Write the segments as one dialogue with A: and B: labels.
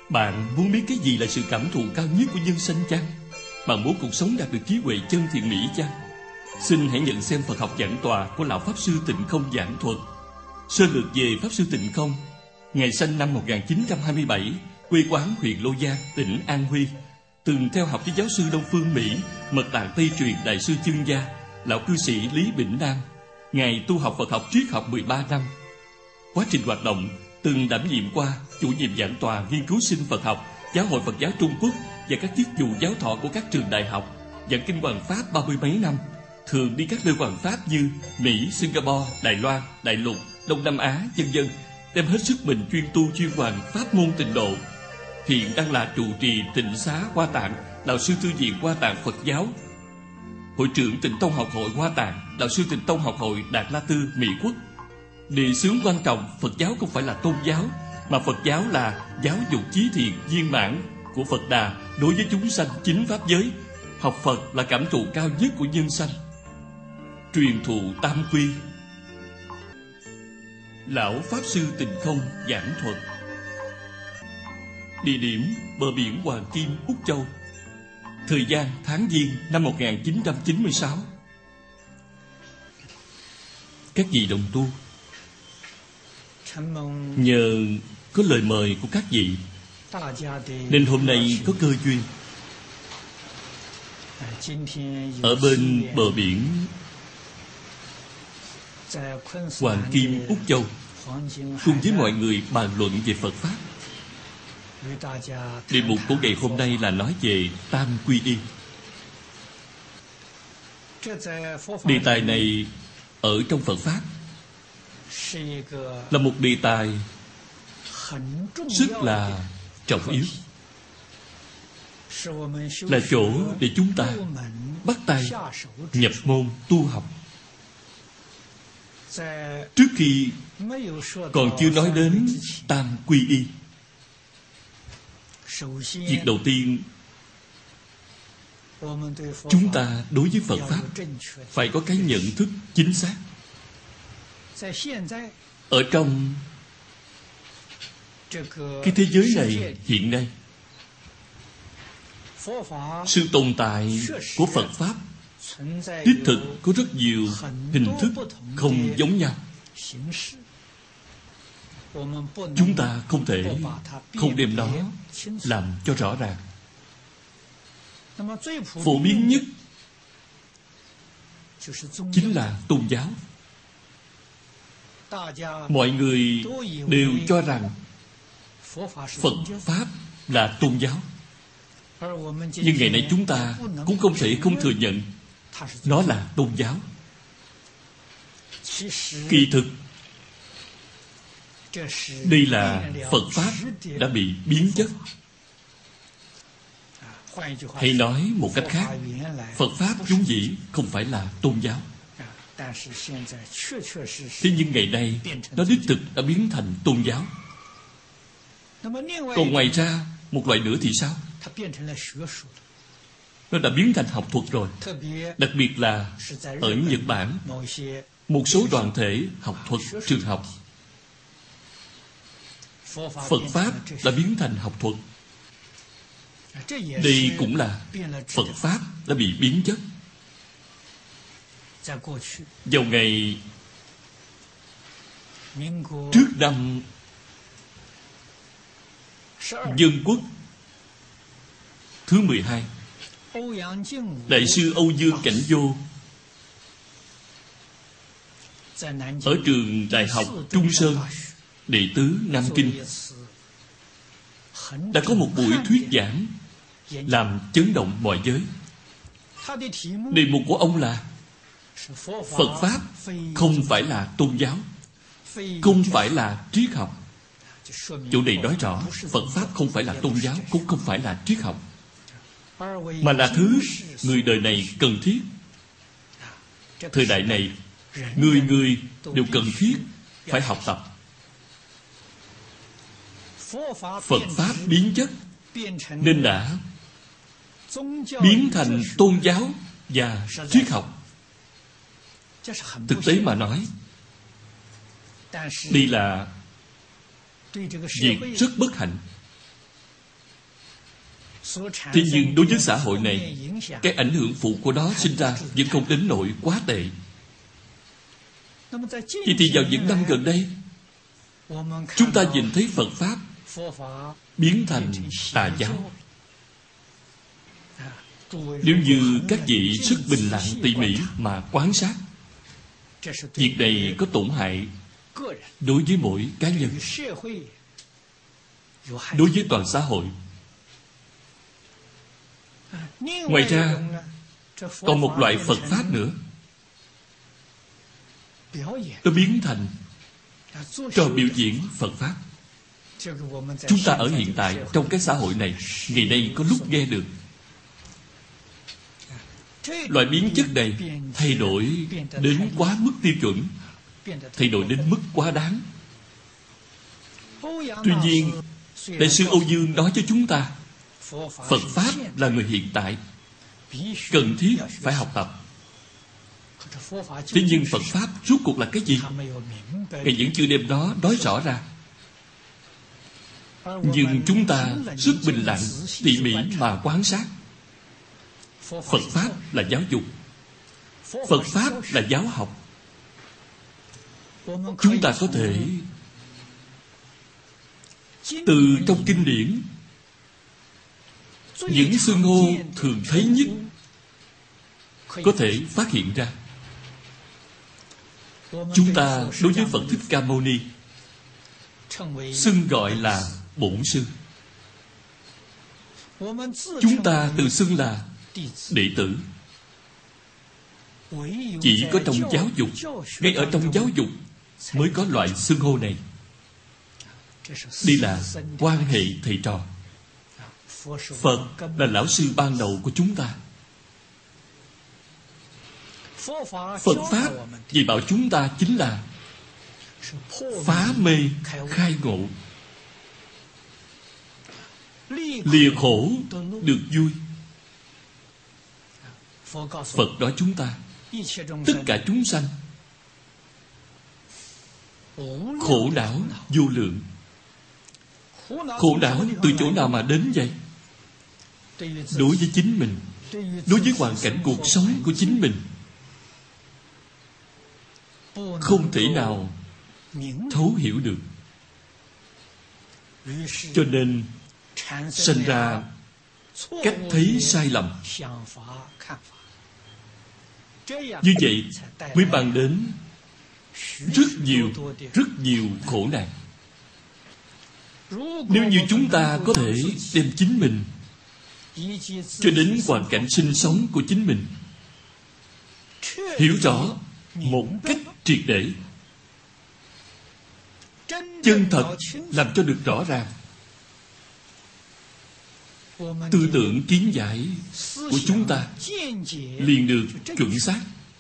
A: Bạn muốn biết cái gì là sự cảm thụ cao nhất của nhân sanh chăng? Bạn muốn cuộc sống đạt được trí huệ chân thiện mỹ chăng? Xin hãy nhận xem Phật học giảng tòa của Lão Pháp Sư Tịnh Không giảng thuật. Sơ lược về Pháp Sư Tịnh Không. Ngài sinh năm 1927, quê quán huyện Lô Giang, tỉnh An Huy. Từng theo học với giáo sư Đông Phương Mỹ, Mật Tạng Tây truyền Đại sư Chương Gia, Lão cư sĩ Lý Bỉnh Nam. Ngài tu học Phật học triết học 13 năm. Quá trình hoạt động, từng đảm nhiệm qua chủ nhiệm giảng tòa nghiên cứu sinh Phật học, Giáo hội Phật giáo Trung Quốc và các chức vụ giáo thọ của các trường đại học, giảng kinh Hoằng Pháp 30 mấy năm, thường đi các nơi Hoằng Pháp như Mỹ, Singapore, Đài Loan, Đại Lục, Đông Nam Á, vân vân, đem hết sức mình chuyên tu chuyên hoàn pháp môn tịnh độ. Hiện đang là trụ trì Tịnh Xá Hoa Tạng, đạo sư tư viện Hoa Tạng Phật giáo, hội trưởng Tịnh Tông học hội Hoa Tạng, đạo sư Tịnh Tông học hội Đạt La Tư, Mỹ Quốc. Đề xướng quan trọng, Phật giáo không phải là tôn giáo, mà Phật giáo là giáo dục chí thiện viên mãn của Phật Đà đối với chúng sanh chính pháp giới. Học Phật là cảm thụ cao nhất của nhân sanh. Truyền thụ tam quy. Lão Pháp Sư Tịnh Không giảng thuật. Địa điểm bờ biển Hoàng Kim, Úc Châu. Thời gian tháng Giêng năm 1996. Các vị đồng tu, nhờ có lời mời của các vị nên hôm nay có cơ duyên ở bên bờ biển Hoàng Kim, Úc Châu cùng với mọi người bàn luận về Phật Pháp. Đề mục của ngày hôm nay là nói về tam quy y. Đề tài này ở trong Phật Pháp là một đề tài rất là trọng yếu, là chỗ để chúng ta bắt tay nhập môn tu học. Trước khi còn chưa nói đến tam quy y, việc đầu tiên chúng ta đối với Phật Pháp phải có cái nhận thức chính xác. Ở trong cái thế giới này hiện nay, sự tồn tại của Phật Pháp đích thực có rất nhiều hình thức không giống nhau. Chúng ta không thể không đem nó làm cho rõ ràng. Phổ biến nhất chính là tôn giáo. Mọi người đều cho rằng Phật Pháp là tôn giáo. Nhưng ngày nay chúng ta cũng không thể không thừa nhận nó là tôn giáo. Kỳ thực đây là Phật Pháp đã bị biến chất. Hay nói một cách khác, Phật Pháp vốn dĩ không phải là tôn giáo. Thế nhưng ngày nay nó đích thực đã biến thành tôn giáo. Còn ngoài ra một loại nữa thì sao? Nó đã biến thành học thuật rồi. Đặc biệt là ở Nhật Bản, một số đoàn thể học thuật trường học, Phật Pháp đã biến thành học thuật. Đây cũng là Phật Pháp đã bị biến chất. Vào ngày trước năm Dân Quốc thứ 12, Đại sư Âu Dương Cảnh Vô ở trường Đại học Trung Sơn, đệ tứ Nam Kinh, đã có một buổi thuyết giảng làm chấn động mọi giới. Đề mục của ông là Phật Pháp không phải là tôn giáo, không phải là triết học. Chỗ này nói rõ Phật Pháp không phải là tôn giáo, cũng không phải là triết học, mà là thứ người đời này cần thiết. Thời đại này người người đều cần thiết phải học tập. Phật Pháp biến chất nên đã biến thành tôn giáo và triết học. Thực tế mà nói, đây là việc rất bất hạnh. Thế nhưng đối với xã hội này, cái ảnh hưởng phụ của nó sinh ra vẫn không đến nỗi quá tệ. Vậy thì vào những năm gần đây, chúng ta nhìn thấy Phật Pháp biến thành tà giáo. Nếu như các vị rất bình lặng tỉ mỉ mà quan sát, việc này có tổn hại đối với mỗi cá nhân, đối với toàn xã hội. Ngoài ra, còn một loại Phật Pháp nữa, nó biến thành trò biểu diễn Phật Pháp. Chúng ta ở hiện tại trong cái xã hội này, ngày nay có lúc nghe được. Loại biến chất này thay đổi đến quá mức tiêu chuẩn, thay đổi đến mức quá đáng. Tuy nhiên, Đại sư Âu Dương nói cho chúng ta, Phật Pháp là người hiện tại, cần thiết phải học tập. Thế nhưng Phật Pháp rốt cuộc là cái gì? Ngài vẫn chưa đem nó nói rõ ra. Nhưng chúng ta rất bình lặng, tỉ mỉ mà quan sát. Phật Pháp là giáo dục, Phật Pháp là giáo học. Chúng ta có thể từ trong kinh điển, những xưng hô thường thấy nhất có thể phát hiện ra. Chúng ta đối với Phật Thích Ca Mâu Ni xưng gọi là Bổn Sư. Chúng ta tự xưng là đệ tử. Chỉ có trong giáo dục, ngay ở trong giáo dục mới có loại xưng hô này. Đây là quan hệ thầy trò. Phật là lão sư ban đầu của chúng ta. Phật Pháp dạy bảo chúng ta chính là phá mê khai ngộ, lìa khổ được vui. Phật nói chúng ta, tất cả chúng sanh khổ não vô lượng. Khổ não từ chỗ nào mà đến vậy? Đối với chính mình, đối với hoàn cảnh cuộc sống của chính mình, không thể nào thấu hiểu được. Cho nên sinh ra cách thấy sai lầm. Như vậy mới mang đến rất nhiều khổ nạn. Nếu như chúng ta có thể đem chính mình cho đến hoàn cảnh sinh sống của chính mình hiểu rõ một cách triệt để, chân thật làm cho được rõ ràng, tư tưởng kiến giải của chúng ta liền được chuẩn xác.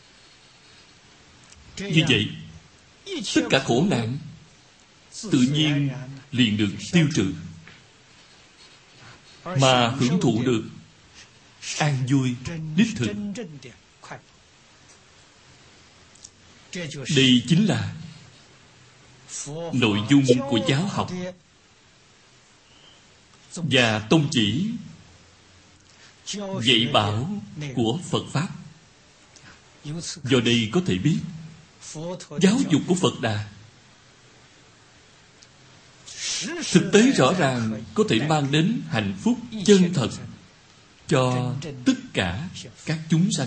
A: Như vậy, tất cả khổ nạn tự nhiên liền được tiêu trừ, mà hưởng thụ được an vui đích thực. Đây chính là nội dung của giáo học và tông chỉ dạy bảo của Phật Pháp. Do đây có thể biết, giáo dục của Phật Đà thực tế rõ ràng có thể mang đến hạnh phúc chân thật cho tất cả các chúng sanh.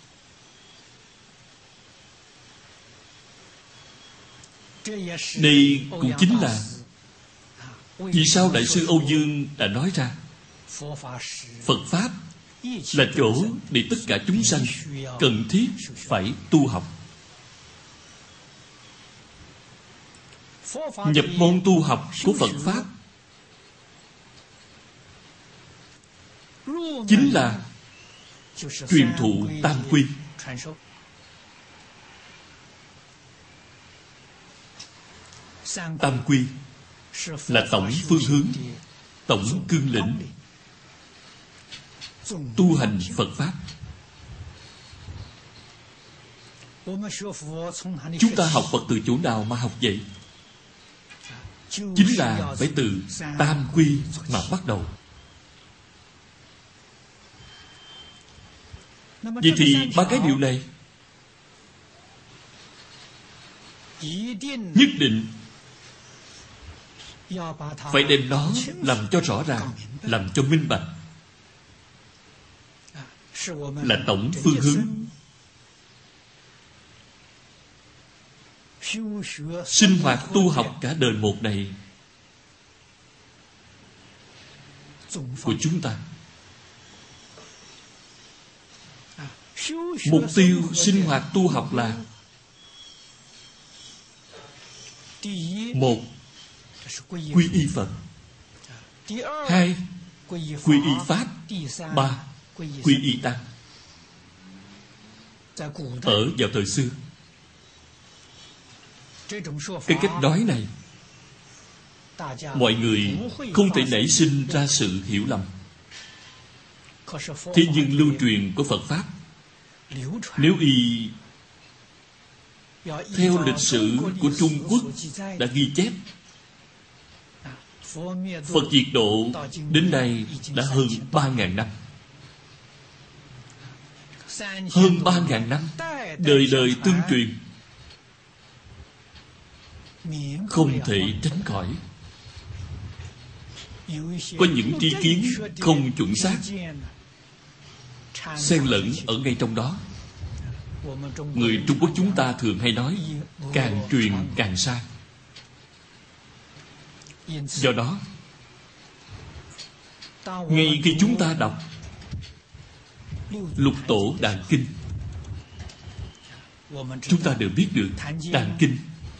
A: Đây cũng chính là vì sao Đại sư Âu Dương đã nói ra Phật Pháp là chỗ để tất cả chúng sanh cần thiết phải tu học. Nhập môn tu học của Phật Pháp chính là truyền thụ tam quy. Tam quy là tổng phương hướng, tổng cương lĩnh tu hành Phật Pháp. Chúng ta học Phật từ chỗ nào mà học vậy? Chính là phải từ tam quy mà bắt đầu. Vậy thì ba cái điều này nhất định phải đem nó làm cho rõ ràng, làm cho minh bạch, là tổng phương hướng. Sinh hoạt tu học cả đời một này của chúng ta. Mục tiêu sinh hoạt tu học là: một, quy y Phật; hai, quy y Pháp; ba, quy y Tăng. Ở vào thời xưa, cái cách nói này mọi người không thể nảy sinh ra sự hiểu lầm. Thế nhưng lưu truyền của Phật Pháp, nếu y theo lịch sử của Trung Quốc đã ghi chép, Phật diệt độ đến nay đã hơn 3.000 năm. Hơn 3.000 năm, đời đời tương truyền, không thể tránh khỏi. Có những tri kiến không chuẩn xác xen lẫn ở ngay trong đó. Người Trung Quốc chúng ta thường hay nói càng truyền càng sai. Do đó, ngay khi chúng ta đọc Lục Tổ Đàn Kinh, chúng ta đều biết được Đàn Kinh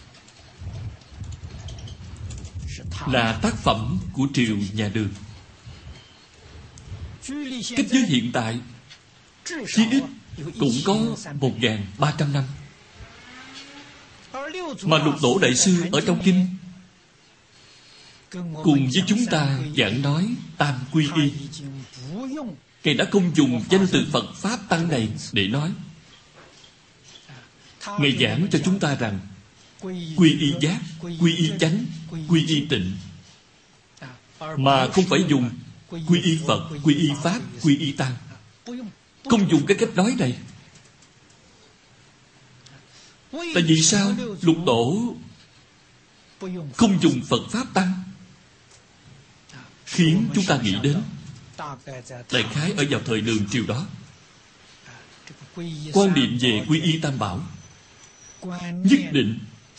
A: là tác phẩm của triều nhà Đường. Cách giới hiện tại chí ít cũng có 1.300 năm. Mà Lục Tổ Đại Sư ở trong kinh cùng với chúng ta giảng nói tam quy y. Ngài đã không dùng danh từ Phật Pháp Tăng này để nói. Ngài giảng cho chúng ta rằng quy y giác, quy y chánh, quy y tịnh, mà không phải dùng quy y Phật, quy y Pháp, quy y Tăng. Không dùng cái cách nói này. Tại vì sao Lục Tổ không dùng Phật Pháp Tăng? Khiến chúng ta nghĩ đến đại khái ở vào thời Đường triều đó, quan niệm về quy y Tam Bảo nhất định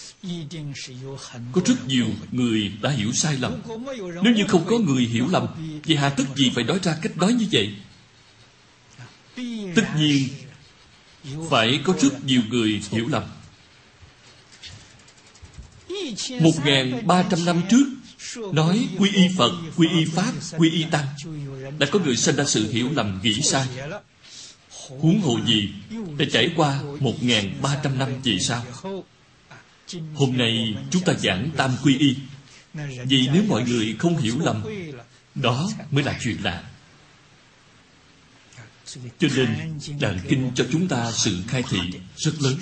A: có rất nhiều người đã hiểu sai lầm. Nếu như không có người hiểu lầm, vậy hà tất gì phải nói ra cách nói như vậy? Tất nhiên phải có rất nhiều người hiểu lầm. 1.300 năm trước nói quy y Phật, quy y Pháp, quy y Tăng, đã có người sinh ra sự hiểu lầm, nghĩ sai. Huống hồ gì đã trải qua 1.300 năm về sau. Hôm nay chúng ta giảng tam quy y. Vì nếu mọi người không hiểu lầm, đó mới là chuyện lạ. Cho nên Đàn Kinh cho chúng ta sự khai thị rất lớn.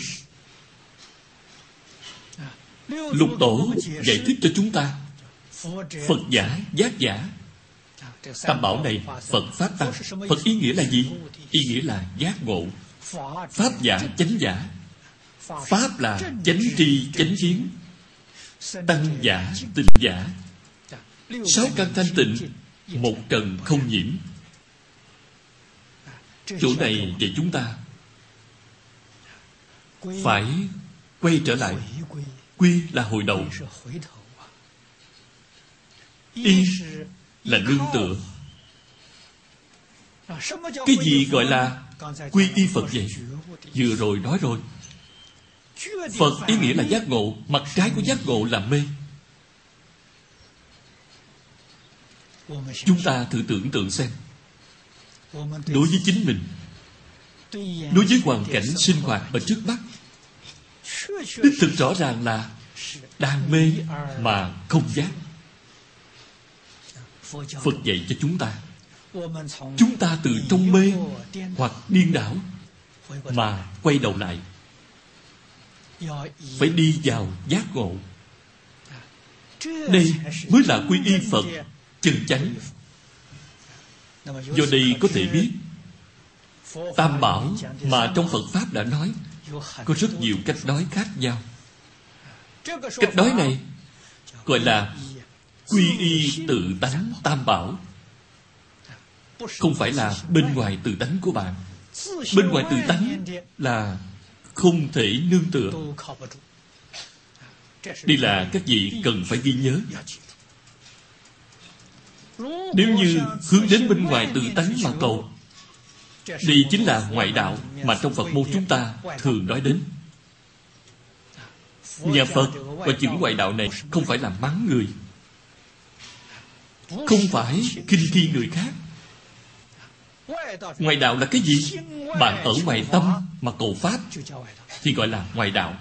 A: Lục Tổ giải thích cho chúng ta Phật giả, giác giả. Tam bảo này, Phật Pháp Tăng. Phật ý nghĩa là gì? Ý nghĩa là giác ngộ. Pháp giả, chánh giả. Pháp là chánh tri, chánh kiến. Tăng giả, tịnh giả. 6 căn thanh tịnh, 1 trần không nhiễm. Chỗ này để chúng ta phải quay trở lại. Quy là hồi đầu, y là nương tựa. Cái gì gọi là quy y Phật vậy? Vừa rồi nói rồi. Phật ý nghĩa là giác ngộ. Mặt trái của giác ngộ là mê. Chúng ta thử tưởng tượng xem, đối với chính mình, đối với hoàn cảnh sinh hoạt ở trước mắt, đích thực rõ ràng là đang mê mà không giác. Phật dạy cho chúng ta từ trong mê hoặc điên đảo mà quay đầu lại, phải đi vào giác ngộ. Đây mới là quy y Phật chân chánh. Do đây có thể biết Tam bảo mà trong Phật Pháp đã nói có rất nhiều cách nói khác nhau. Cách nói này gọi là quy y tự tánh tam bảo. Không phải là bên ngoài tự tánh của bạn. Bên ngoài tự tánh là không thể nương tựa. Đây là các vị cần phải ghi nhớ. Nếu như hướng đến bên ngoài tự tánh mà cầu, đây chính là ngoại đạo mà trong Phật môn chúng ta thường nói đến. Nhà Phật và chữ ngoại đạo này không phải là mắng người, không phải khinh khi người khác. Ngoại đạo là cái gì? Bạn ở ngoài tâm mà cầu Pháp thì gọi là ngoại đạo.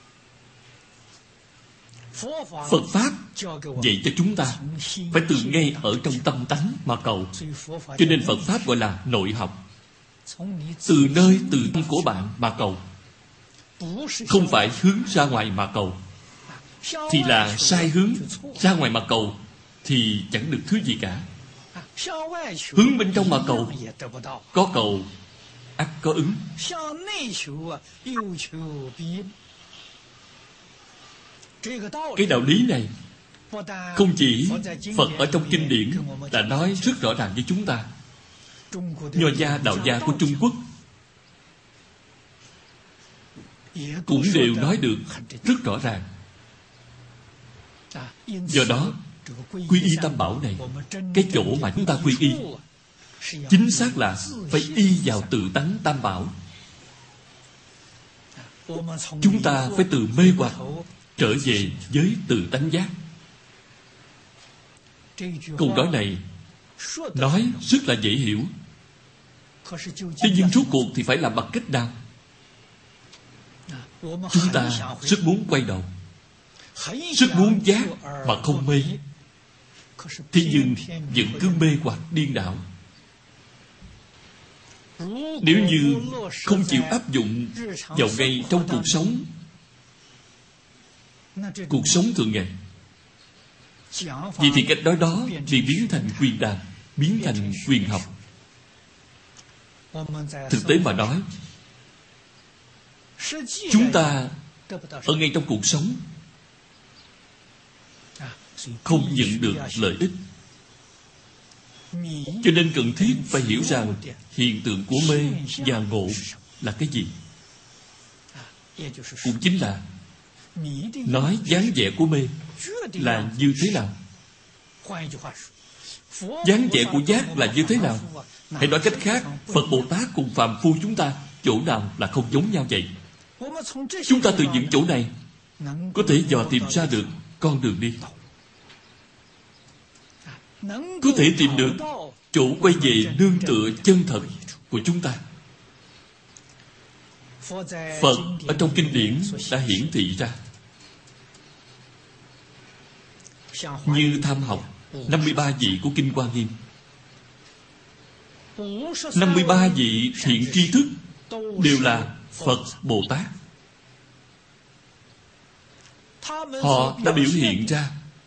A: Phật Pháp dạy cho chúng ta phải từ ngay ở trong tâm tánh mà cầu. Cho nên Phật Pháp gọi là nội học. Từ nơi tự tâm của bạn mà cầu, không phải hướng ra ngoài mà cầu. Thì là sai hướng. Ra ngoài mà cầu thì chẳng được thứ gì cả. Hướng bên trong mà cầu, có cầu ắt có ứng. Cái đạo lý này không chỉ Phật ở trong kinh điển đã nói rất rõ ràng với chúng ta. Nho gia, đạo gia của Trung Quốc cũng đều nói được rất rõ ràng. Do đó, quy y tam bảo này, cái chỗ mà chúng ta quy y chính xác là phải y vào tự tánh tam bảo. Chúng ta phải từ mê hoặc trở về với tự tánh giác. Câu nói này nói rất là dễ hiểu. Thế nhưng rốt cuộc thì phải làm bằng cách nào? Chúng ta rất muốn quay đầu, rất muốn giác mà không mê. Thế nhưng vẫn cứ mê hoặc điên đảo. Nếu như không chịu áp dụng vào ngay trong cuộc sống, cuộc sống thường ngày, vì thì cách nói đó bị biến thành quyền đàn, biến thành quyền học. Thực tế mà nói, chúng ta ở ngay trong cuộc sống không nhận được lợi ích. Cho nên cần thiết phải hiểu rằng hiện tượng của mê và ngộ là cái gì. Cũng chính là nói dáng vẻ của mê là như thế nào, dáng vẻ của giác là như thế nào. Hãy nói cách khác, Phật Bồ Tát cùng phàm phu chúng ta chỗ nào là không giống nhau vậy? Chúng ta từ những chỗ này có thể dò tìm ra được con đường đi, có thể tìm được chỗ quay về nương tựa chân thật của chúng ta. Phật ở trong kinh điển đã hiển thị ra. Như tham học 53 vị của Kinh Hoa Nghiêm, 53 vị thiện tri thức đều là Phật Bồ Tát. Họ đã biểu hiện ra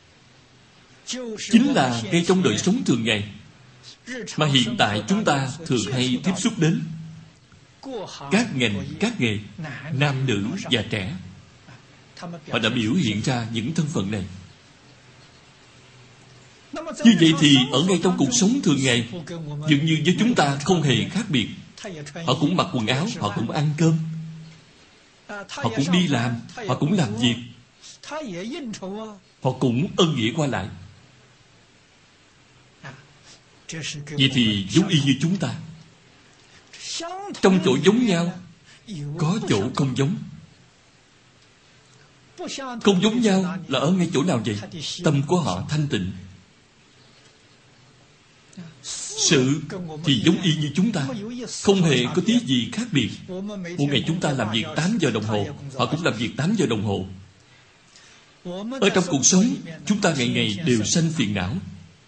A: chính là ngay trong đời sống thường ngày mà hiện tại chúng ta thường hay tiếp xúc đến. Các ngành, các nghề, nam nữ và trẻ, họ đã biểu hiện ra những thân phận này. Như vậy thì ở ngay trong cuộc sống thường ngày, dường như với chúng ta không hề khác biệt. Họ cũng mặc quần áo, họ cũng ăn cơm, họ cũng đi làm, họ cũng làm việc, họ cũng ân nghĩa qua lại. Vậy thì giống y như chúng ta. Trong chỗ giống nhau, có chỗ không giống. Không giống nhau là ở ngay chỗ nào vậy? Tâm của họ thanh tịnh. Sự thì giống y như chúng ta, không hề có tí gì khác biệt. Một ngày chúng ta làm việc 8 giờ đồng hồ, họ cũng làm việc 8 giờ đồng hồ. Ở trong cuộc sống, chúng ta ngày ngày đều sanh phiền não.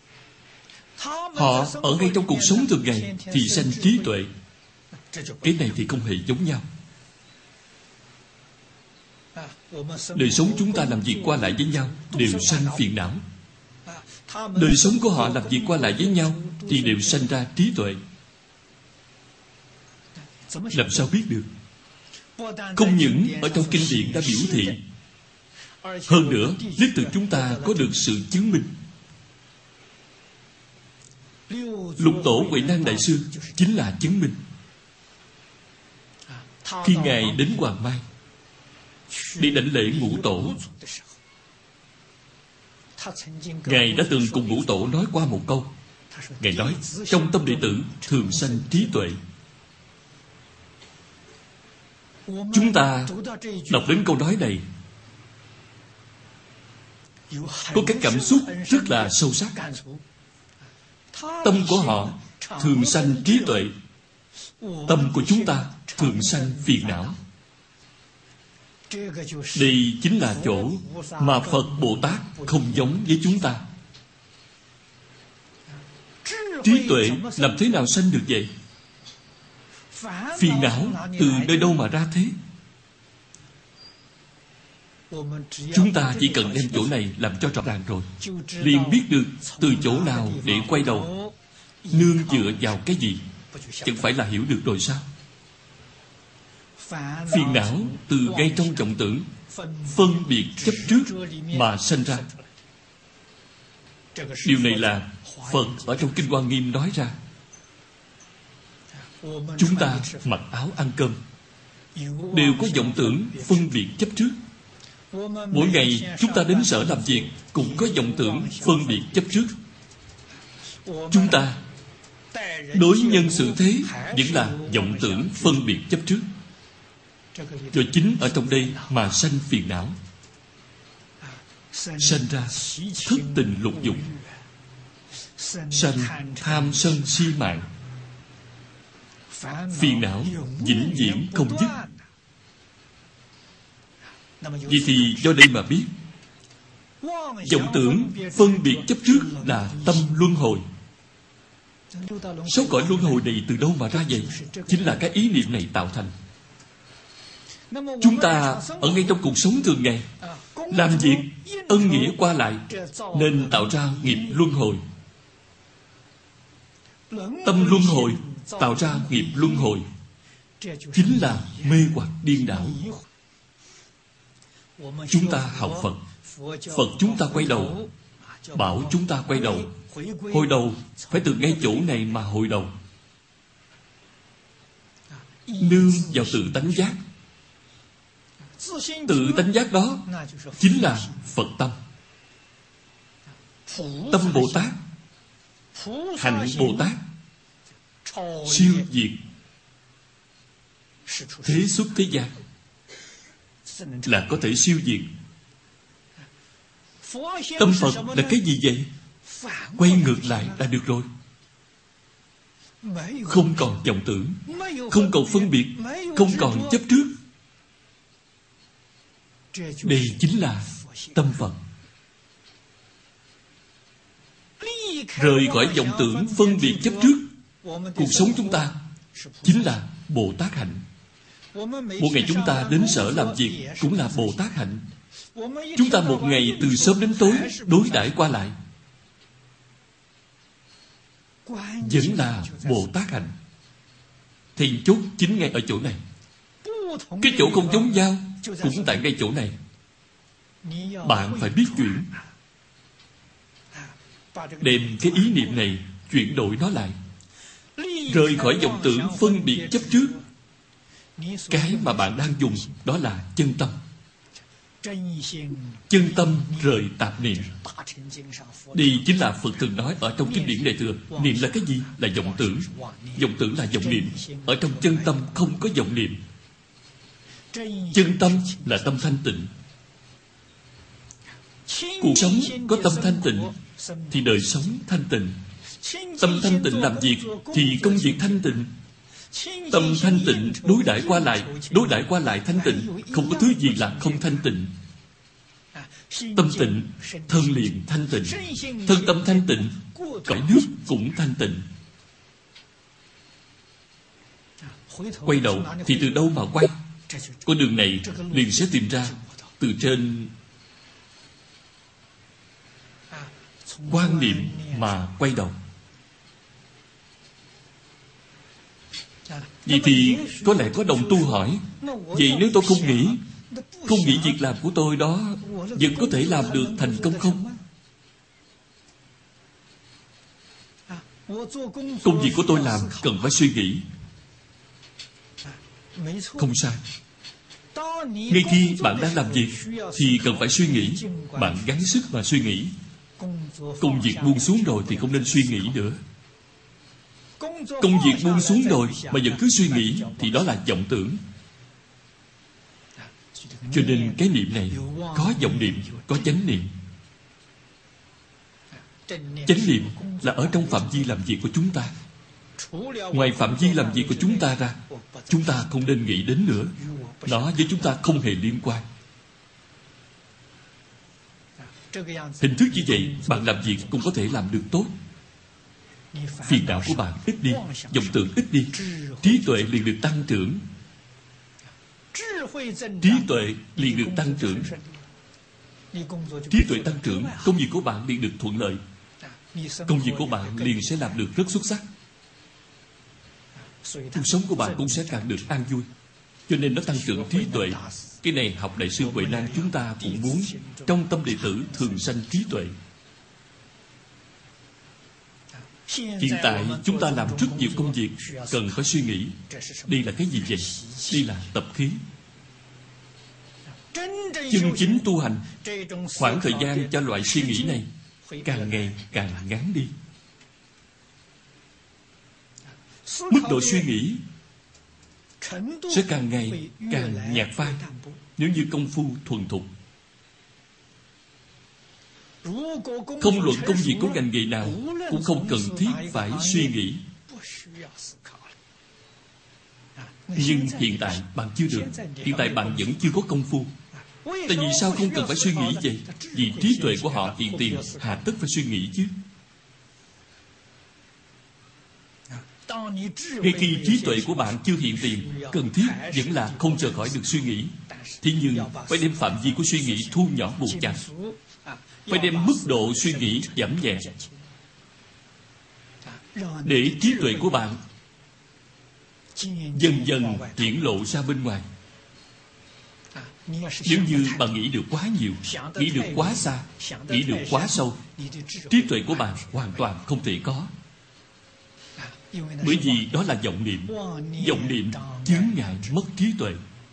A: Họ ở ngay trong cuộc sống thường ngày thì sanh trí tuệ. Cái này thì không hề giống nhau. Đời sống chúng ta làm việc qua lại với nhau đều sanh phiền não. Đời sống của họ làm việc qua lại với nhau thì đều sanh ra trí tuệ. Làm sao biết được? Không những ở trong kinh điển đã biểu thị, hơn nữa lý tưởng chúng ta có được sự chứng minh. Lục Tổ Huệ Năng Đại Sư chính là chứng minh. Khi Ngài đến Hoàng Mai đi đảnh lễ Ngũ Tổ, Ngài đã từng cùng Ngũ Tổ nói qua một câu. Ngài nói, trong tâm đệ tử thường sanh trí tuệ. Chúng ta đọc đến câu nói này có cái cảm xúc rất là sâu sắc. Tâm của họ thường sanh trí tuệ, tâm của chúng ta thường sanh phiền não. Đây chính là chỗ mà Phật Bồ Tát không giống với chúng ta. Trí tuệ làm thế nào sanh được vậy? Phiền não từ nơi đâu mà ra thế? Chúng ta chỉ cần đem chỗ này làm cho rõ ràng rồi, liền biết được từ chỗ nào để quay đầu, nương dựa vào cái gì. Chẳng phải là hiểu được rồi sao? Phiền não từ ngay trong vọng tưởng, phân biệt chấp trước mà sanh ra. Điều này là Phật ở trong Kinh Hoa Nghiêm nói ra. Chúng ta mặc áo ăn cơm đều có vọng tưởng phân biệt chấp trước. Mỗi ngày chúng ta đến sở làm việc cũng có vọng tưởng phân biệt chấp trước. Chúng ta đối nhân xử thế vẫn là vọng tưởng phân biệt chấp trước. Rồi chính ở trong đây mà sanh phiền não, sanh ra thất tình lục dục, sanh tham sân si mạng. Phiền não vĩnh viễn không dứt. Vậy thì do đây mà biết, vọng tưởng phân biệt chấp trước là tâm luân hồi. Số cõi luân hồi này từ đâu mà ra vậy? Chính là cái ý niệm này tạo thành. Chúng ta ở ngay trong cuộc sống thường ngày, làm việc ân nghĩa qua lại, nên tạo ra nghiệp luân hồi. Tâm luân hồi tạo ra nghiệp luân hồi, chính là mê hoặc điên đảo. Chúng ta học Phật, Phật chúng ta quay đầu, bảo chúng ta quay đầu. Hồi đầu phải từ ngay chỗ này mà hồi đầu. Nương vào tự tánh giác. Tự tánh giác đó chính là Phật tâm. Tâm Bồ Tát, hạnh Bồ Tát, siêu diệt thế xuất thế gian, là có thể siêu diệt. Tâm Phật là cái gì vậy? Quay ngược lại là được rồi. Không còn vọng tưởng, không còn phân biệt, không còn chấp trước. Đây chính là tâm Phật. Rời khỏi vọng tưởng phân biệt chấp trước, cuộc sống chúng ta chính là Bồ Tát hạnh. Một ngày chúng ta đến sở làm việc cũng là Bồ Tát hạnh. Chúng ta một ngày từ sớm đến tối đối đãi qua lại vẫn là Bồ Tát hạnh. Then chốt chính ngay ở chỗ này. Cái chỗ không giống nhau cũng tại ngay chỗ này. Bạn phải biết chuyển, đem cái ý niệm này chuyển đổi nó lại, rời khỏi vọng tưởng phân biệt chấp trước. Cái mà bạn đang dùng đó là chân tâm. Chân tâm rời tạp niệm. Đây chính là Phật thường nói ở trong kinh điển Đại Thừa. Niệm là cái gì? Là vọng tưởng. Vọng tưởng là vọng niệm. Ở trong chân tâm không có vọng niệm. Chân tâm là tâm thanh tịnh. Cuộc sống có tâm thanh tịnh thì đời sống thanh tịnh. Tâm thanh tịnh làm việc thì công việc thanh tịnh. Tâm thanh tịnh đối đãi qua lại thanh tịnh. Không có thứ gì là không thanh tịnh. Tâm tịnh, thân liền thanh tịnh. Thân tâm thanh tịnh, cõi nước cũng thanh tịnh. Quay đầu thì từ đâu mà quay? Con đường này liền sẽ tìm ra từ trên quan niệm mà quay đầu. Vậy thì có lẽ có đồng tu hỏi, vậy nếu tôi không nghĩ việc làm của tôi đó vẫn có thể làm được thành công không? Công việc của tôi làm cần phải suy nghĩ. Không sai. Ngay khi bạn đang làm việc thì cần phải suy nghĩ. Bạn gắng sức mà suy nghĩ. Công việc buông xuống rồi thì không nên suy nghĩ nữa. Công việc buông xuống rồi mà vẫn cứ suy nghĩ thì đó là vọng tưởng. Cho nên cái niệm này có vọng niệm, có chánh niệm. Chánh niệm là ở trong phạm vi làm việc của chúng ta. Ngoài phạm vi làm việc của chúng ta ra, chúng ta không nên nghĩ đến nữa. Nó với chúng ta không hề liên quan. Hình thức như vậy, bạn làm việc cũng có thể làm được tốt. Phiền não của bạn ít đi, vọng tưởng ít đi, trí tuệ liền được tăng trưởng. Trí tuệ liền được tăng trưởng. Trí tuệ tăng trưởng, công việc của bạn liền được thuận lợi. Công việc của bạn liền sẽ làm được rất xuất sắc. Cuộc sống của bạn cũng sẽ càng được an vui. Cho nên nó tăng trưởng trí tuệ. Cái này học Đại sư Huệ Năng chúng ta cũng muốn. Trong tâm đệ tử thường sanh trí tuệ. Hiện tại chúng ta làm rất nhiều công việc cần phải suy nghĩ. Đây là cái gì vậy? Đây là tập khí. Chân chính tu hành, khoảng thời gian cho loại suy nghĩ này càng ngày càng ngắn đi. Mức độ suy nghĩ sẽ càng ngày càng nhạt phai nếu như công phu thuần thục. Không luận công việc của ngành nghề nào cũng không cần thiết phải suy nghĩ. Nhưng hiện tại bạn chưa được. Hiện tại bạn vẫn chưa có công phu. Tại vì sao không cần phải suy nghĩ vậy? Vì trí tuệ của họ hiện tiền, hà tất phải suy nghĩ chứ. Ngay khi trí tuệ của bạn chưa hiện tiền, cần thiết vẫn là không chờ khỏi được suy nghĩ. Thế nhưng phải đem phạm vi của suy nghĩ thu nhỏ buộc chặt. Phải đem mức độ suy nghĩ giảm nhẹ, để trí tuệ của bạn dần dần hiển lộ ra bên ngoài. Nếu như bạn nghĩ được quá nhiều, nghĩ được quá xa, nghĩ được quá sâu, trí tuệ của bạn hoàn toàn không thể có. Bởi vì đó là vọng niệm. Vọng niệm chướng ngại mất trí tuệ.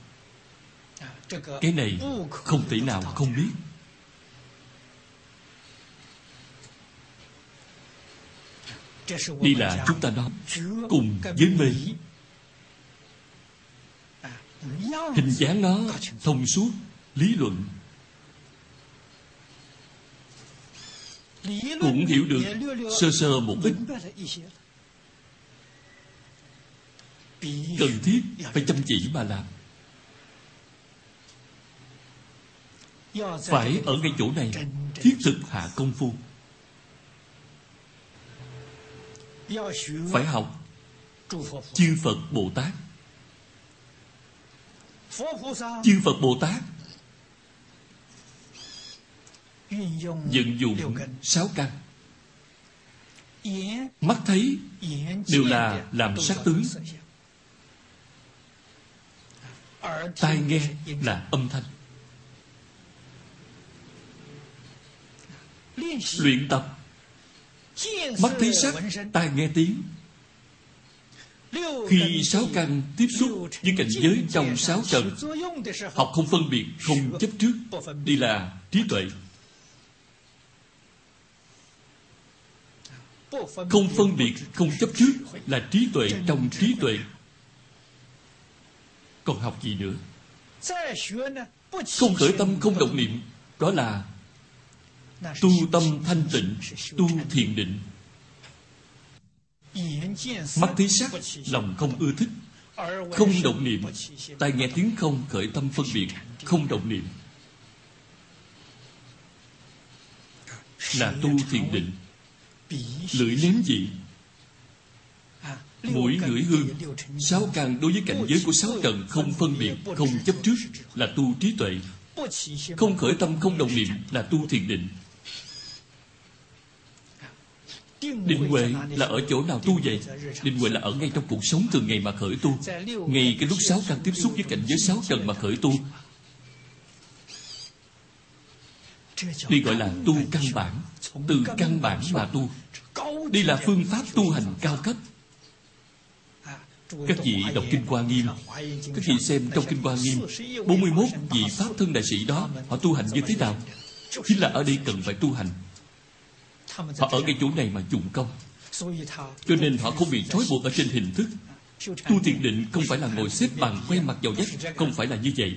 A: Cái này không thể nào không biết. Đây là chúng ta nói cùng với mê. Hình dáng nó thông suốt, lý luận cũng hiểu được sơ sơ một ít. Cần thiết phải chăm chỉ mà làm. Phải ở ngay chỗ này thiết thực hạ công phu. Phải học chư Phật Bồ Tát. Chư Phật Bồ Tát vận dụng 6 căn. Mắt thấy đều là làm sắc tướng, tai nghe là âm thanh. Luyện tập mắt thấy sắc, tai nghe tiếng. Khi 6 căn tiếp xúc với cảnh giới trong 6 trần, học không phân biệt, không chấp trước. Đây là trí tuệ. Không phân biệt, không chấp trước là trí tuệ trong trí tuệ. Còn học gì nữa? Không khởi tâm, không động niệm, đó là tu tâm thanh tịnh, tu thiền định. Mắt thấy sắc, lòng không ưa thích, không động niệm. Tai nghe tiếng không khởi tâm phân biệt, không động niệm, là tu thiền định. Lưỡi nếm vị, mũi ngửi hương, 6 căn đối với cảnh giới của 6 trần không phân biệt, không chấp trước, là tu trí tuệ. Không khởi tâm, không động niệm là tu thiền định. Định huệ là ở chỗ nào tu vậy? Định huệ là ở ngay trong cuộc sống thường ngày mà khởi tu. Ngay cái lúc 6 căn tiếp xúc với cảnh giới 6 trần mà khởi tu. Đây gọi là tu căn bản. Từ căn bản mà tu. Đây là phương pháp tu hành cao cấp. Các vị đọc Kinh Hoa Nghiêm, các vị xem trong Kinh Hoa Nghiêm, 41 vị Pháp thân đại sĩ đó, họ tu hành như thế nào? Chính là ở đây cần phải tu hành. Họ ở cái chỗ này mà dụng công. Cho nên họ không bị trói buộc ở trên hình thức. Tu thiền định không phải là ngồi xếp bằng quay mặt vào vách. Không phải là như vậy.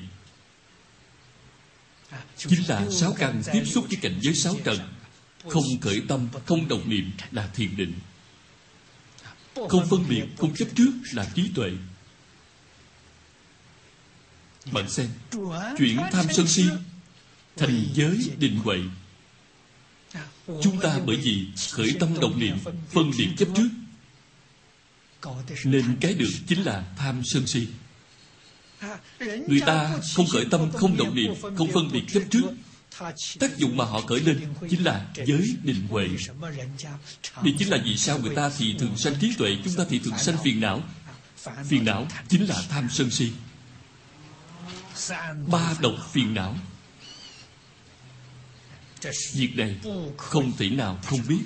A: Chính là 6 căn tiếp xúc với cảnh giới 6 trần. Không khởi tâm, không động niệm là thiền định. Không phân biệt, không chấp trước là trí tuệ. Bạn xem, chuyển tham sân si thành giới định huệ. Chúng ta bởi vì khởi tâm động niệm, phân biệt chấp trước, nên cái được chính là tham sân si. Người ta không khởi tâm, không động niệm, không phân biệt chấp trước, tác dụng mà họ khởi lên chính là giới định huệ. Đây chính là vì sao người ta thì thường sanh trí tuệ, chúng ta thì thường sanh phiền não. Phiền não chính là tham sân si. 3 độc phiền não. Việc này không thể nào không biết.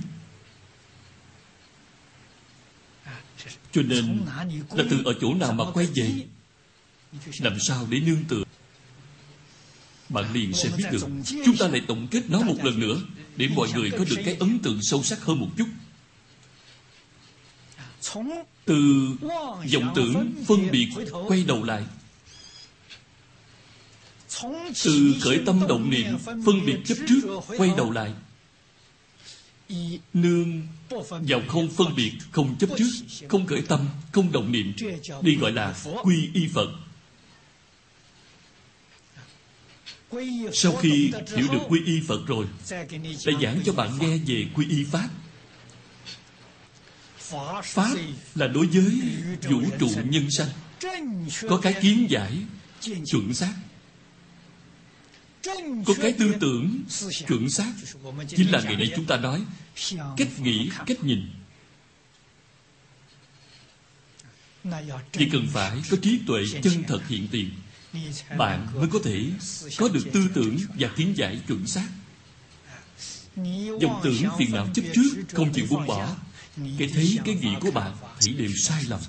A: Cho nên là từ ở chỗ nào mà quay về, làm sao để nương tựa. Bạn liền sẽ biết được. Chúng ta lại tổng kết nó một lần nữa, để mọi người có được cái ấn tượng sâu sắc hơn một chút. Từ vọng tưởng phân biệt quay đầu lại, từ khởi tâm động niệm phân biệt chấp trước quay đầu lại, nương vào không phân biệt, không chấp trước, không khởi tâm, không động niệm. Đây gọi là quy y Phật. Sau khi hiểu được quy y Phật rồi, lại giảng cho bạn nghe về quy y Pháp. Pháp là đối với vũ trụ nhân sanh có cái kiến giải chuẩn xác, có cái tư tưởng chuẩn xác. Chính là ngày nay chúng ta nói cách nghĩ, cách nhìn. Chỉ cần phải có trí tuệ chân thật hiện tiền, bạn mới có thể có được tư tưởng và kiến giải chuẩn xác. Vọng tưởng phiền não chấp trước không chịu buông bỏ, cái thấy cái nghĩ của bạn thì đều sai lầm.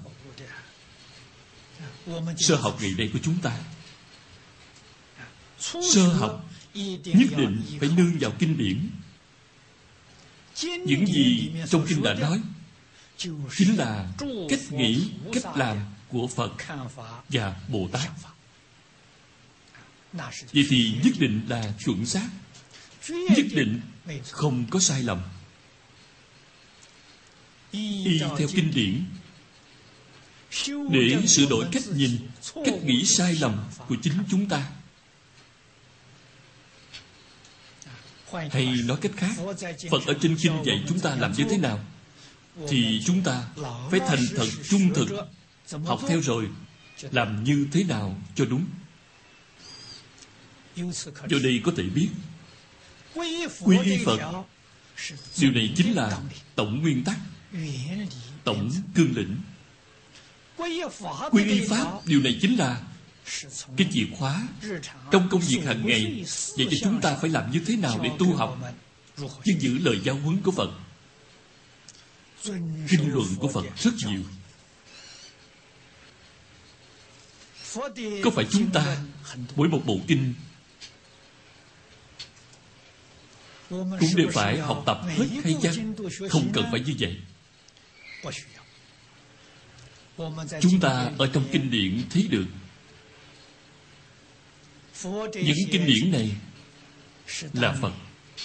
A: Sơ học ngày nay của chúng ta, sơ học nhất định phải nương vào kinh điển. Những gì trong kinh đã nói chính là cách nghĩ, cách làm của Phật và Bồ Tát. Vậy thì nhất định là chuẩn xác, nhất định không có sai lầm. Y theo kinh điển để sửa đổi cách nhìn, cách nghĩ sai lầm của chính chúng ta. Hay nói cách khác, Phật ở trên kinh dạy chúng ta làm như thế nào, thì chúng ta phải thành thật trung thực, học theo rồi làm như thế nào cho đúng. Do đây có thể biết quy y Phật, điều này chính là tổng nguyên tắc, tổng cương lĩnh. Quy y Pháp, điều này chính là cái chìa khóa trong công việc hàng ngày, dạy cho chúng ta phải làm như thế nào để tu học, nhưng giữ lời giáo huấn của Phật. Kinh luận của Phật rất nhiều. Có phải chúng ta mỗi một bộ kinh cũng đều phải học tập hết hay chăng? Không cần phải như vậy. Chúng ta ở trong kinh điển thấy được những kinh điển này là Phật.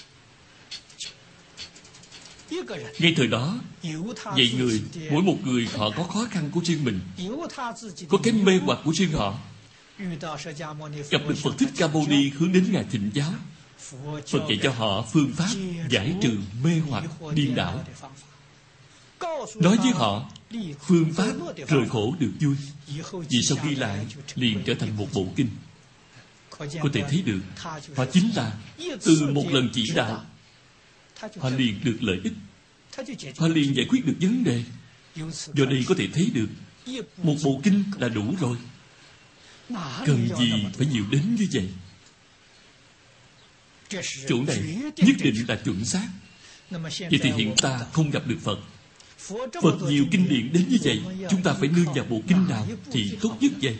A: Ngay thời đó, vậy người, mỗi một người họ có khó khăn của riêng mình, có cái mê hoặc của riêng họ. Gặp được Phật Thích Ca Mâu Ni hướng đến Ngài thịnh giáo, Phật dạy cho họ phương pháp giải trừ mê hoặc điên đảo, nói với họ phương pháp rời khổ được vui. Vì sau ghi lại liền trở thành một bộ kinh. Có thể thấy được họ chính là từ một lần chỉ đạo, họ liền được lợi ích, họ liền giải quyết được vấn đề. Do đây có thể thấy được, một bộ kinh là đủ rồi, cần gì phải nhiều đến như vậy. Chỗ này nhất định là chuẩn xác. Vậy thì hiện ta không gặp được Phật. Phật nhiều kinh điển đến như vậy, chúng ta phải nương vào bộ kinh nào thì tốt nhất vậy?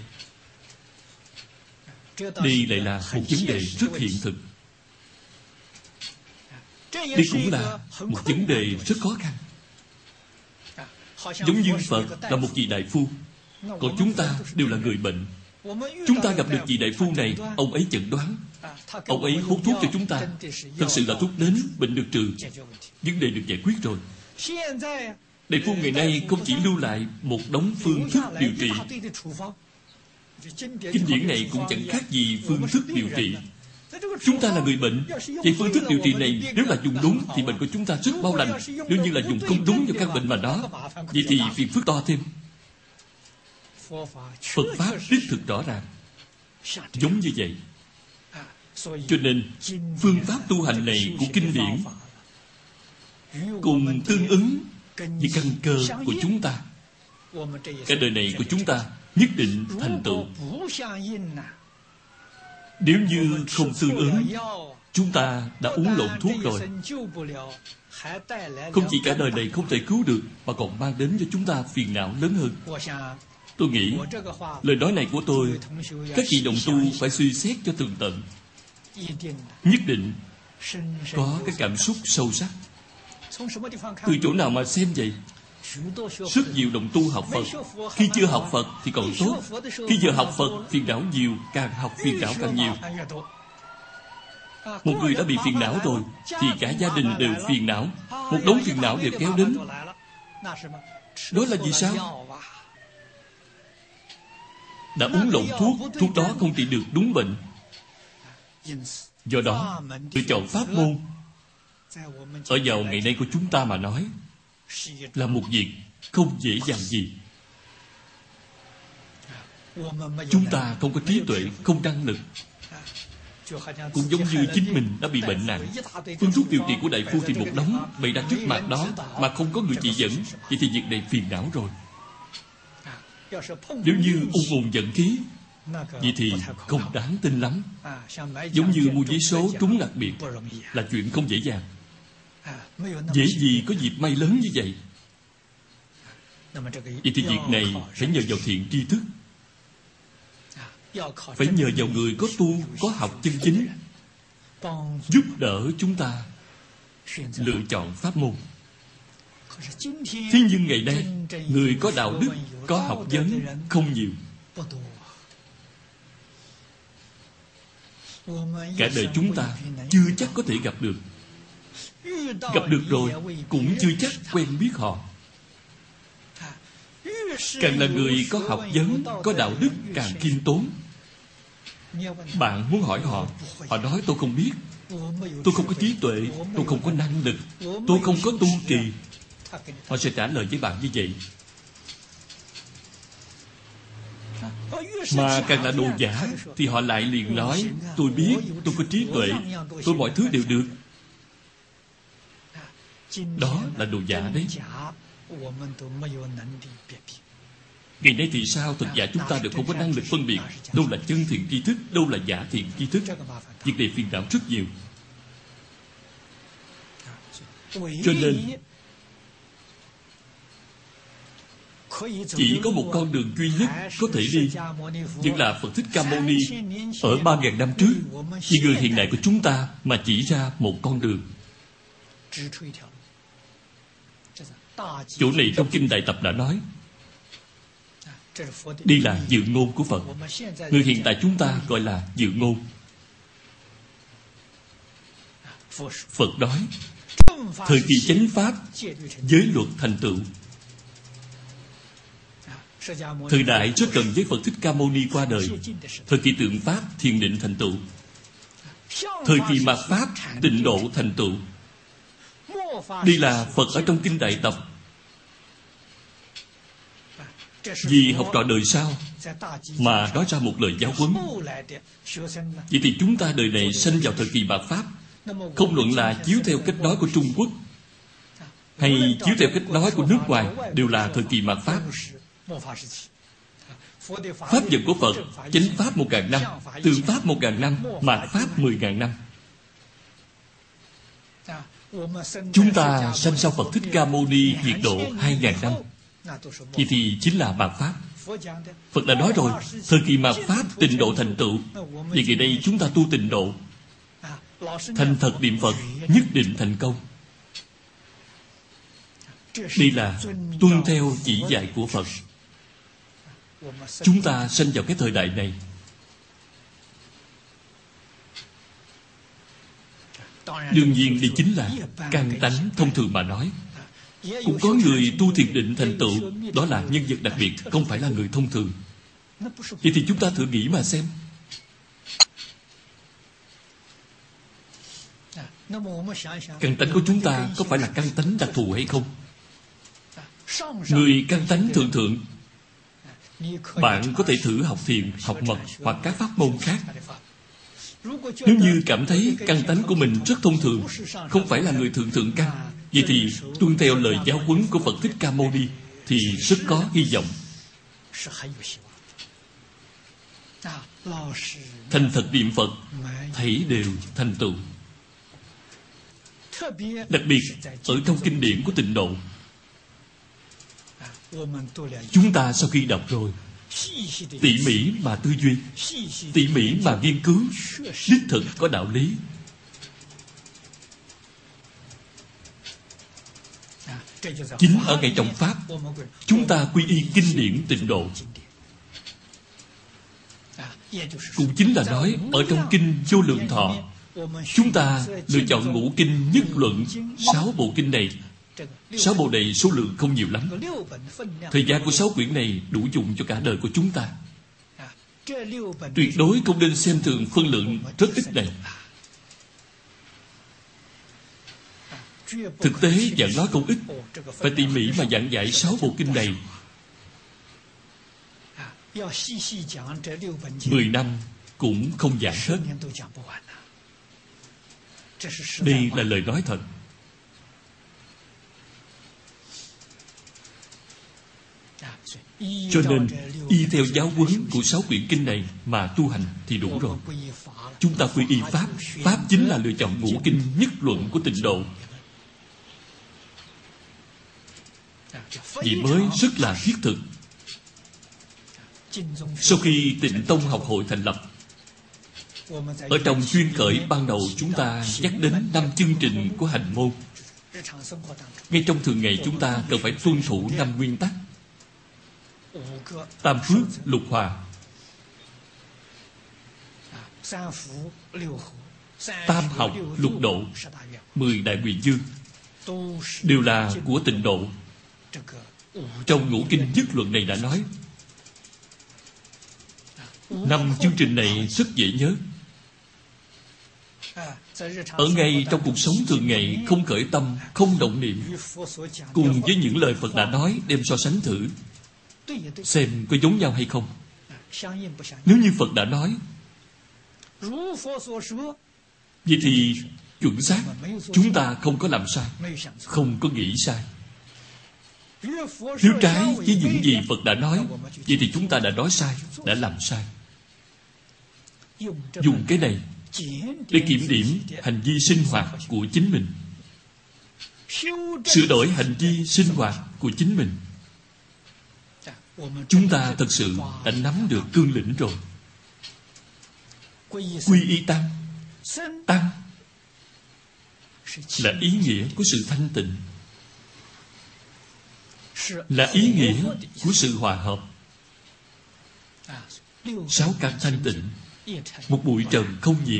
A: Đây lại là một vấn đề rất hiện thực. Đây cũng là một vấn đề rất khó khăn. Giống như Phật là một vị đại phu, còn chúng ta đều là người bệnh. Chúng ta gặp được vị đại phu này, ông ấy chẩn đoán, ông ấy hút thuốc cho chúng ta. Thật sự là thuốc đến, bệnh được trừ, vấn đề được giải quyết rồi. Đại phu ngày nay không chỉ lưu lại một đống phương thức điều trị. Kinh điển này cũng chẳng khác gì phương thức điều trị. Chúng ta là người bệnh, vậy phương thức điều trị này nếu là dùng đúng thì bệnh của chúng ta rất mau lành. Nếu như là dùng không đúng cho căn bệnh mà đó, vậy thì phiền phức to thêm. Phật Pháp đích thực rõ ràng giống như vậy. Cho nên phương pháp tu hành này của kinh điển cùng tương ứng với căn cơ của chúng ta. Cả đời này của chúng ta nhất định thành tựu. Nếu như không tương ứng, chúng ta đã uống lộn thuốc rồi. Không chỉ cả đời này không thể cứu được, mà còn mang đến cho chúng ta phiền não lớn hơn. Tôi nghĩ lời nói này của tôi, các vị đồng tu phải suy xét cho tường tận. Nhất định có cái cảm xúc sâu sắc. Từ chỗ nào mà xem vậy? Rất nhiều đồng tu học Phật, khi chưa học Phật thì còn tốt, khi giờ học Phật phiền não nhiều, càng học phiền não càng nhiều. Một người đã bị phiền não rồi thì cả gia đình đều phiền não, một đống phiền não đều kéo đến. Đó là vì sao? Đã uống lộn thuốc, thuốc đó không trị được đúng bệnh. Do đó, lựa chọn pháp môn ở vào ngày nay của chúng ta mà nói là một việc không dễ dàng gì. Chúng ta không có trí tuệ, không năng lực, cũng giống như chính mình đã bị bệnh nặng. Phương thuốc điều trị của đại phu thì một đống bày ra trước mặt đó mà không có người chỉ dẫn, vậy thì việc này phiền não rồi. Nếu như ung hồn giận khí, vậy thì không đáng tin lắm. Giống như mua vé số trúng đặc biệt là chuyện không dễ dàng. Dễ gì có dịp may lớn như vậy. Vậy thì việc này phải nhờ vào thiện tri thức, phải nhờ vào người có tu, có học chân chính, giúp đỡ chúng ta lựa chọn pháp môn. Thế nhưng ngày nay, người có đạo đức, có học vấn không nhiều. Cả đời chúng ta chưa chắc có thể gặp được. Gặp được rồi cũng chưa chắc quen biết họ. Càng là người có học vấn, có đạo đức càng khiêm tốn. Bạn muốn hỏi họ, họ nói tôi không biết, tôi không có trí tuệ, tôi không có năng lực, tôi không có tu trì. Họ sẽ trả lời với bạn như vậy. Mà càng là đồ giả thì họ lại liền nói tôi biết, tôi có trí tuệ, tôi mọi thứ đều được. Đó là đồ giả đấy. Ngày nay thì sao? Thật giả chúng ta đều không có năng lực phân biệt đâu là chân thiện tri thức, đâu là giả thiện tri thức. Việc này phiền não rất nhiều. Cho nên chỉ có một con đường duy nhất có thể đi, vẫn là Phật Thích Ca Mâu Ni ở 3.000 năm trước, vì người hiện đại của chúng ta mà chỉ ra một con đường. Chỗ này trong Kinh Đại Tập đã nói, đây là dự ngôn của Phật. Người hiện tại chúng ta gọi là dự ngôn. Phật nói thời kỳ chánh pháp, giới luật thành tựu. Thời đại rất gần với Phật Thích Ca Mâu Ni qua đời. Thời kỳ tượng pháp, thiền định thành tựu. Thời kỳ mạt pháp, tịnh độ thành tựu. Đây là Phật ở trong Kinh Đại Tập. Vì học trò đời sau mà nói ra một lời giáo huấn. Vậy thì chúng ta đời này sinh vào thời kỳ mạt pháp, không luận là chiếu theo cách nói của Trung Quốc hay chiếu theo cách nói của nước ngoài đều là thời kỳ mạt Pháp. Pháp vận của Phật, chánh Pháp 1.000 năm, tượng Pháp 1.000 năm, mạt Pháp 10.000 năm. Chúng ta sanh sau Phật Thích Ca Mâu Ni nhiệt độ 2.000 năm. Vậy thì chính là mạt Pháp. Phật đã nói rồi, thời kỳ mạt Pháp tịnh độ thành tựu. Vậy ngày nay chúng ta tu tịnh độ, thành thật niệm Phật, nhất định thành công. Đây là tuân theo chỉ dạy của Phật. Chúng ta sanh vào cái thời đại này. Đương nhiên đây chính là căn tánh thông thường mà nói. Cũng có người tu thiền định thành tựu, đó là nhân vật đặc biệt, không phải là người thông thường. Vậy thì chúng ta thử nghĩ mà xem. Căn tánh của chúng ta có phải là căn tánh đặc thù hay không? Người căn tánh thường thượng, bạn có thể thử học thiền, học mật hoặc các pháp môn khác. Nếu như cảm thấy căn tánh của mình rất thông thường, không phải là người thượng thượng căn, vậy thì tuân theo lời giáo huấn của Phật Thích Ca Mâu Ni thì rất có hy vọng. Thành thật niệm Phật, thảy đều thành tựu. Đặc biệt ở trong kinh điển của tịnh độ, chúng ta sau khi đọc rồi, tỉ mỉ mà tư duy, tỉ mỉ mà nghiên cứu, đích thực có đạo lý. Chính ở ngay trong Pháp, chúng ta quy y kinh điển tịnh độ. Cũng chính là nói, ở trong kinh Vô Lượng Thọ, chúng ta lựa chọn ngũ kinh nhất luận 6 bộ kinh này. 6 bộ này số lượng không nhiều lắm. Thời gian của 6 quyển này đủ dùng cho cả đời của chúng ta. Tuyệt đối không nên xem thường phân lượng rất ít này. Thực tế giảng nói không ít, phải tỉ mỉ mà giảng giải 6 bộ kinh này. 10 năm cũng không giảng hết. Đây là lời nói thật. Cho nên y theo giáo huấn của 6 quyển kinh này mà tu hành thì đủ rồi. Chúng ta quy y Pháp. Pháp chính là lựa chọn ngũ kinh nhất luận của tịnh độ. Vì mới rất là thiết thực. Sau khi Tịnh Tông học hội thành lập, ở trong chuyên khởi ban đầu chúng ta nhắc đến 5 chương trình của hành môn. Ngay trong thường ngày chúng ta cần phải tuân thủ 5 nguyên tắc: tam phước, lục hòa, tam học, lục độ, 10 đại nguyện dương, đều là của tịnh độ. Trong ngũ kinh nhất luận này đã nói, 5 chương trình này rất dễ nhớ. Ở ngay trong cuộc sống thường ngày, không khởi tâm, không động niệm, cùng với những lời Phật đã nói, đem so sánh thử, xem có giống nhau hay không. Nếu như Phật đã nói, vậy thì chuẩn xác, chúng ta không có làm sai, không có nghĩ sai. Nếu trái với những gì Phật đã nói, vậy thì chúng ta đã nói sai, đã làm sai. Dùng cái này để kiểm điểm hành vi sinh hoạt của chính mình, sửa đổi hành vi sinh hoạt của chính mình. Chúng ta thật sự đã nắm được cương lĩnh rồi. Quy y tăng, tăng là ý nghĩa của sự thanh tịnh, là ý nghĩa của sự hòa hợp. 6 căn thanh tịnh, một bụi trần không nhiễm.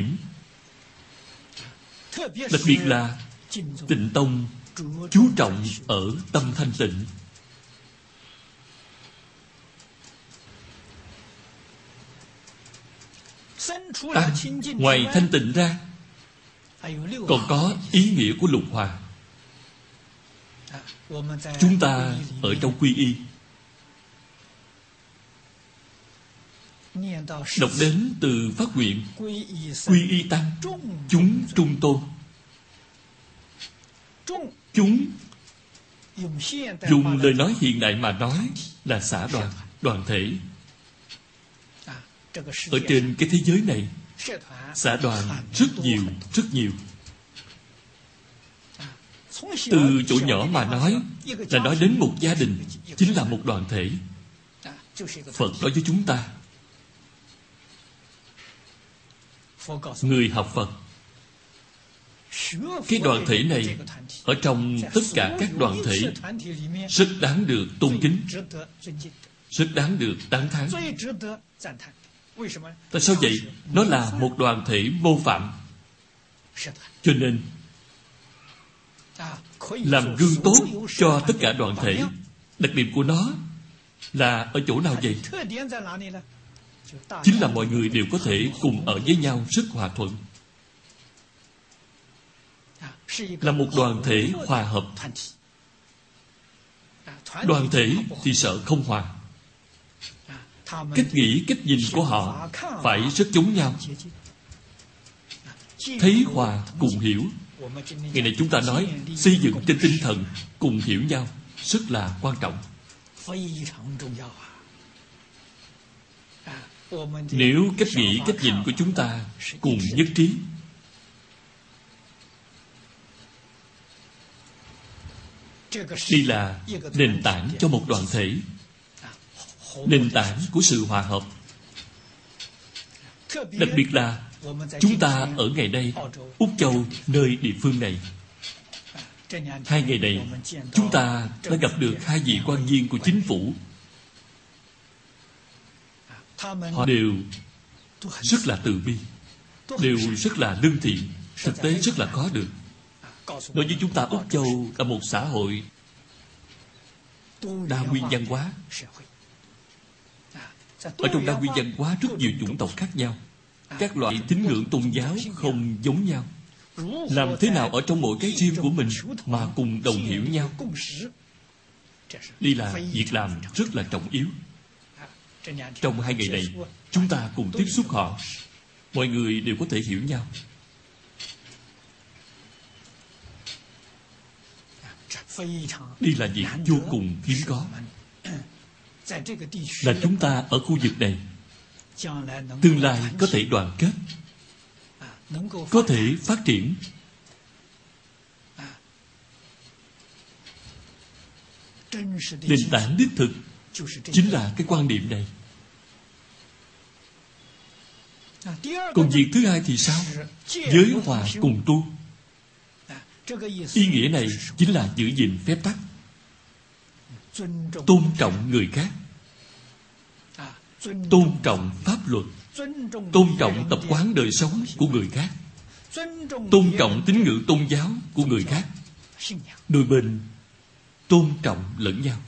A: Đặc biệt là Tịnh Tông chú trọng ở tâm thanh tịnh. Tăng ngoài thanh tịnh ra còn có ý nghĩa của lục hòa. Chúng ta ở trong quy y đọc đến từ phát nguyện quy y tăng, chúng trung tôn. Chúng Dùng lời nói hiện đại mà nói là xã đoàn, đoàn thể. Ở trên cái thế giới này, xã đoàn rất nhiều, rất nhiều. Từ chỗ nhỏ mà nói là nói đến một gia đình, chính là một đoàn thể. Phật nói với chúng ta, người học Phật, cái đoàn thể này ở trong tất cả các đoàn thể rất đáng được tôn kính, rất đáng được tán thán. Tại sao vậy? Nó là một đoàn thể mô phạm, cho nên làm gương tốt cho tất cả đoàn thể. Đặc điểm của nó là ở chỗ nào vậy? Chính là mọi người đều có thể cùng ở với nhau rất hòa thuận, là một đoàn thể hòa hợp. Đoàn thể thì sợ không hòa. Cách nghĩ, cách nhìn của họ phải rất giống nhau. Thấy hòa cùng hiểu. Ngày này chúng ta nói xây dựng trên tinh thần cùng hiểu nhau rất là quan trọng. Nếu cách nghĩ, cách nhìn của chúng ta cùng nhất trí, đây là nền tảng cho một đoàn thể, nền tảng của sự hòa hợp. Đặc biệt là chúng ta ở ngày nay, Úc Châu, nơi địa phương này, 2 ngày này chúng ta đã gặp được 2 vị quan viên của chính phủ. Họ đều rất là từ bi, đều rất là lương thiện, thực tế rất là có được. Đối với chúng ta, Úc Châu là một xã hội đa nguyên văn hóa. Ở trong đa nguyên văn hóa rất nhiều chủng tộc khác nhau, các loại tín ngưỡng tôn giáo không giống nhau. Làm thế nào ở trong mỗi cái riêng của mình mà cùng đồng hiểu nhau? Đây là việc làm rất là trọng yếu. Trong 2 ngày này, chúng ta cùng tiếp xúc họ, mọi người đều có thể hiểu nhau. Đây là việc vô cùng hiếm có. Là chúng ta ở khu vực này tương lai có thể đoàn kết, có thể phát triển. Nền tảng đích thực chính là cái quan điểm này. Còn việc thứ hai thì sao? Giới hòa cùng tu. Ý nghĩa này chính là giữ gìn phép tắc, tôn trọng người khác, tôn trọng pháp luật, tôn trọng tập quán đời sống của người khác, tôn trọng tín ngưỡng tôn giáo của người khác. Đôi bên tôn trọng lẫn nhau,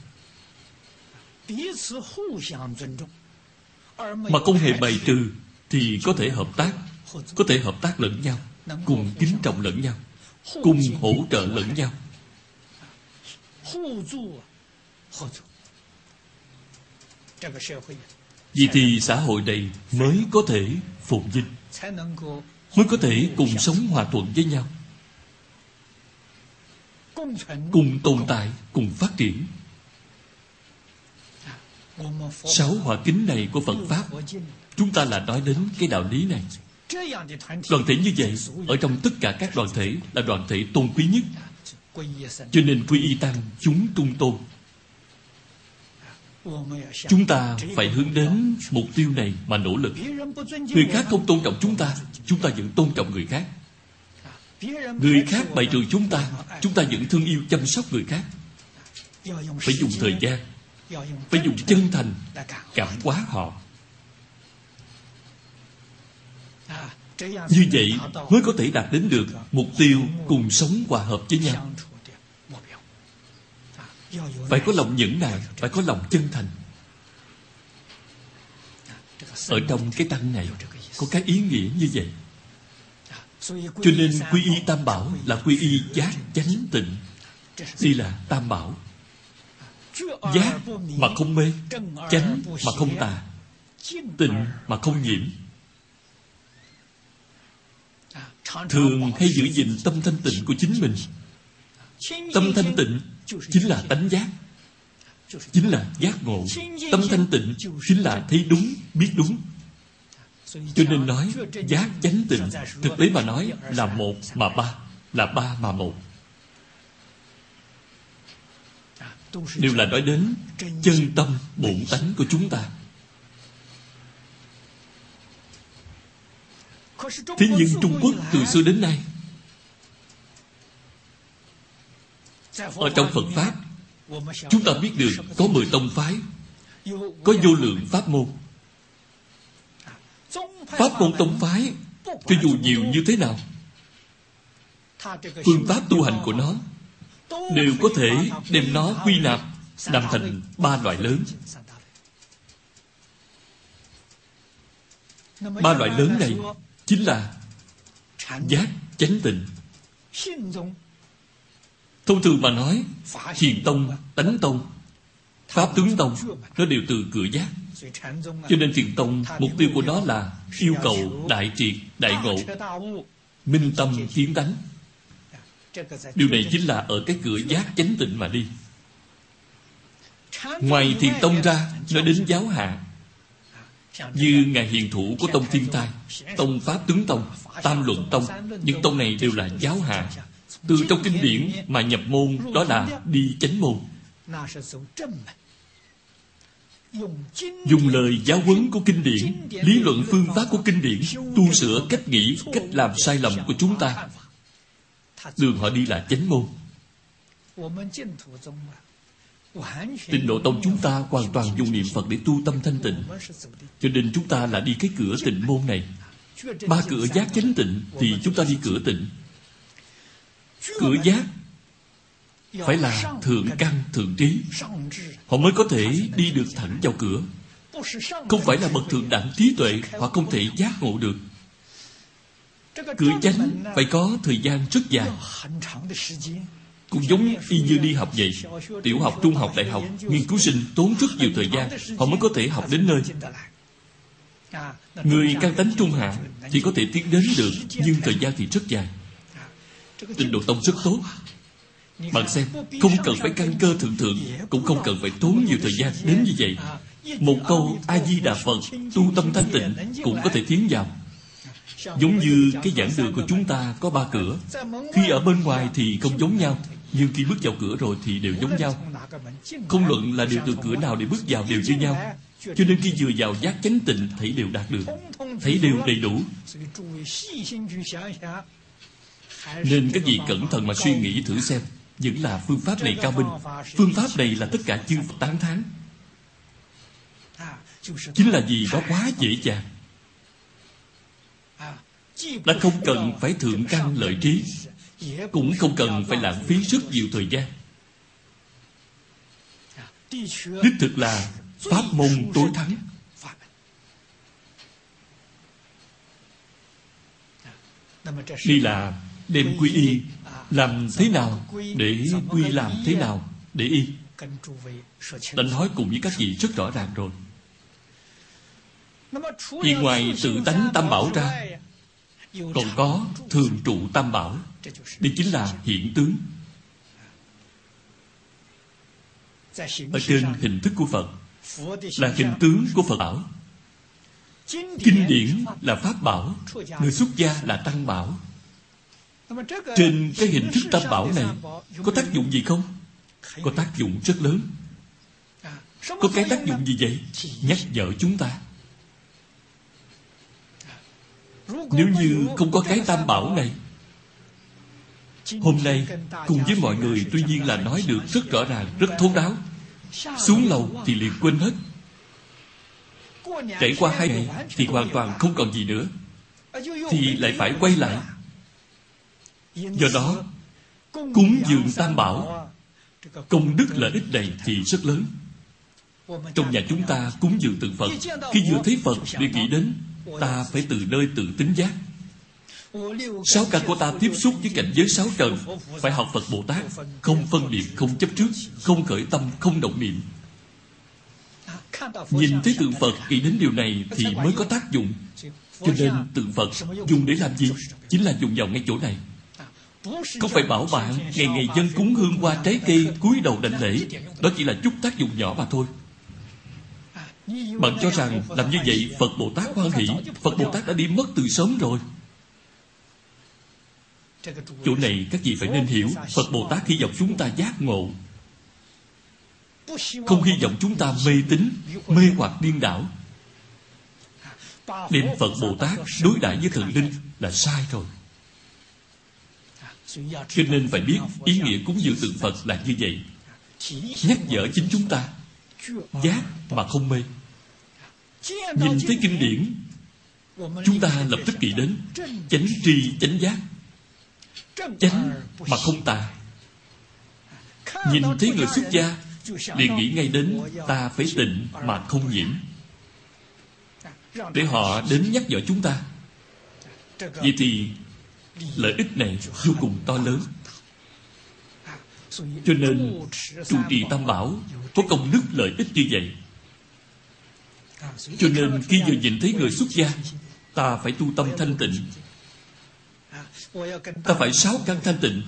A: mà không hề bày trừ thì có thể hợp tác, có thể hợp tác lẫn nhau, cùng kính trọng lẫn nhau, cùng hỗ trợ lẫn nhau. Vì thì xã hội này mới có thể phồn vinh, mới có thể cùng sống hòa thuận với nhau, cùng tồn tại, cùng phát triển. 6 hòa kính này của Phật Pháp, chúng ta là nói đến cái đạo lý này. Đoàn thể như vậy, ở trong tất cả các đoàn thể là đoàn thể tôn quý nhất. Cho nên quy y tăng, chúng trung tôn. Chúng ta phải hướng đến mục tiêu này mà nỗ lực. Người khác không tôn trọng chúng ta vẫn tôn trọng người khác. Người khác bày trừ chúng ta vẫn thương yêu chăm sóc người khác. Phải dùng thời gian, phải dùng chân thành cảm hóa họ. Như vậy mới có thể đạt đến được mục tiêu cùng sống hòa hợp với nhau. Phải có lòng nhẫn nại, phải có lòng chân thành. Ở trong cái tăng này có cái ý nghĩa như vậy. Cho nên quy y tam bảo là quy y giác chánh tịnh. Đây là tam bảo. Giác mà không mê, chánh mà không tà, tịnh mà không nhiễm. Thường hay giữ gìn tâm thanh tịnh của chính mình. Tâm thanh tịnh chính là tánh giác, chính là giác ngộ. Tâm thanh tịnh chính là thấy đúng, biết đúng. Cho nên nói giác chánh tịnh, thực tế mà nói là một mà ba, là ba mà một. Đều là nói đến chân tâm bổn tánh của chúng ta. Thế nhưng Trung Quốc từ xưa đến nay, ở trong Phật Pháp, chúng ta biết được có 10 tông phái, có vô lượng pháp môn. Pháp môn tông phái, cho dù nhiều như thế nào, phương pháp tu hành của nó đều có thể đem nó quy nạp làm thành 3 loại lớn. 3 loại lớn này chính là giác, chánh tịnh. Thông thường mà nói, Thiền tông, Tánh tông, Pháp tướng tông, nó đều từ cửa giác. Cho nên Thiền tông, mục tiêu của nó là yêu cầu đại triệt, đại ngộ, minh tâm, kiến tánh. Điều này chính là ở cái cửa giác chánh tịnh mà đi. Ngoài Thiền tông ra, nói đến giáo hạ, như Ngài Hiền Thủ của tông Thiên Tai, tông Pháp tướng tông, Tam Luận tông, những tông này đều là giáo hạ. Từ trong kinh điển mà nhập môn, đó là đi chánh môn. Dùng lời giáo huấn của kinh điển, lý luận phương pháp của kinh điển, tu sửa cách nghĩ, cách làm sai lầm của chúng ta. Đường họ đi là chánh môn. Tịnh Độ tông chúng ta hoàn toàn dùng niệm Phật để tu tâm thanh tịnh. Cho nên chúng ta là đi cái cửa tịnh môn này. 3 cửa giác chánh tịnh thì chúng ta đi cửa tịnh. Cửa giác phải là thượng căn thượng trí, họ mới có thể đi được thẳng vào cửa. Không phải là bậc thượng đẳng trí tuệ, họ không thể giác ngộ được. Cửa chánh phải có thời gian rất dài, cũng giống y như đi học vậy. Tiểu học, trung học, đại học, nghiên cứu sinh tốn rất nhiều thời gian, họ mới có thể học đến nơi. Người căn tánh trung hạ thì có thể tiến đến được, nhưng thời gian thì rất dài. Tịnh Độ tông rất tốt. Bạn xem, không cần phải căn cơ thượng thượng, cũng không cần phải tốn nhiều thời gian đến như vậy. Một câu A-di-đà Phật, tu tâm thanh tịnh cũng có thể tiến vào. Giống như cái giảng đường của chúng ta có 3 cửa. Khi ở bên ngoài thì không giống nhau, nhưng khi bước vào cửa rồi thì đều giống nhau. Không luận là đều từ cửa nào để bước vào đều như nhau. Cho nên khi vừa vào giác chánh tịnh, thấy đều đạt được, thấy đều đầy đủ. Nên các vị cẩn thận mà suy nghĩ thử xem, vẫn là phương pháp này cao minh. Phương pháp này là tất cả chư Phật tán thán. Chính là vì nó quá dễ dàng, đã không cần phải thượng căn lợi trí, cũng không cần phải lãng phí rất nhiều thời gian. Đích thực là pháp môn tối thắng. Đây là đem quy y, làm thế nào để quy, làm thế nào để y. Đã nói cùng với các vị rất rõ ràng rồi. Vì ngoài tự tánh tam bảo ra, còn có thường trụ tam bảo. Đây chính là hiện tướng. Ở trên hình thức của Phật là hình tướng của Phật bảo. Kinh điển là pháp bảo, người xuất gia là tăng bảo. Trên cái hình thức tam bảo này có tác dụng gì không? Có tác dụng rất lớn. Có cái tác dụng gì vậy? Nhắc nhở chúng ta. Nếu như không có cái tam bảo này, hôm nay cùng với mọi người tuy nhiên là nói được rất rõ ràng, rất thấu đáo. Xuống lầu thì liền quên hết. Trải qua 2 ngày thì hoàn toàn không còn gì nữa, thì lại phải quay lại. Do đó cúng dường tam bảo, công đức lợi ích này thì rất lớn. Trong nhà chúng ta cúng dường tượng Phật, khi vừa thấy Phật để nghĩ đến ta phải từ nơi tự tính giác. 6 căn của ta tiếp xúc với cảnh giới 6 trần, phải học Phật Bồ Tát, không phân biệt, không chấp trước, không khởi tâm, không động niệm. Nhìn thấy tượng Phật nghĩ đến điều này thì mới có tác dụng. Cho nên tượng Phật dùng để làm gì? Chính là dùng vào ngay chỗ này. Không phải bảo bạn ngày ngày dâng cúng hương hoa trái cây, cúi đầu đảnh lễ. Đó chỉ là chút tác dụng nhỏ mà thôi. Bạn cho rằng làm như vậy Phật Bồ Tát hoan hỷ? Phật Bồ Tát đã đi mất từ sớm rồi. Chỗ này các vị phải nên hiểu. Phật Bồ Tát hy vọng chúng ta giác ngộ, không hy vọng chúng ta mê tín, mê hoặc điên đảo. Đem Phật Bồ Tát đối đãi với thần linh là sai rồi. Cho nên phải biết ý nghĩa cúng dường tượng Phật là như vậy. Nhắc nhở chính chúng ta giác mà không mê. Nhìn thấy kinh điển, chúng ta lập tức nghĩ đến chánh tri chánh giác, chánh mà không tà. Nhìn thấy người xuất gia, liền nghĩ ngay đến ta phải tịnh mà không nhiễm, để họ đến nhắc nhở chúng ta. Vậy thì lợi ích này vô cùng to lớn. Cho nên trụ trì Tam Bảo có công đức lợi ích như vậy. Cho nên khi vừa nhìn thấy người xuất gia, ta phải tu tâm thanh tịnh, ta phải sáu căn thanh tịnh,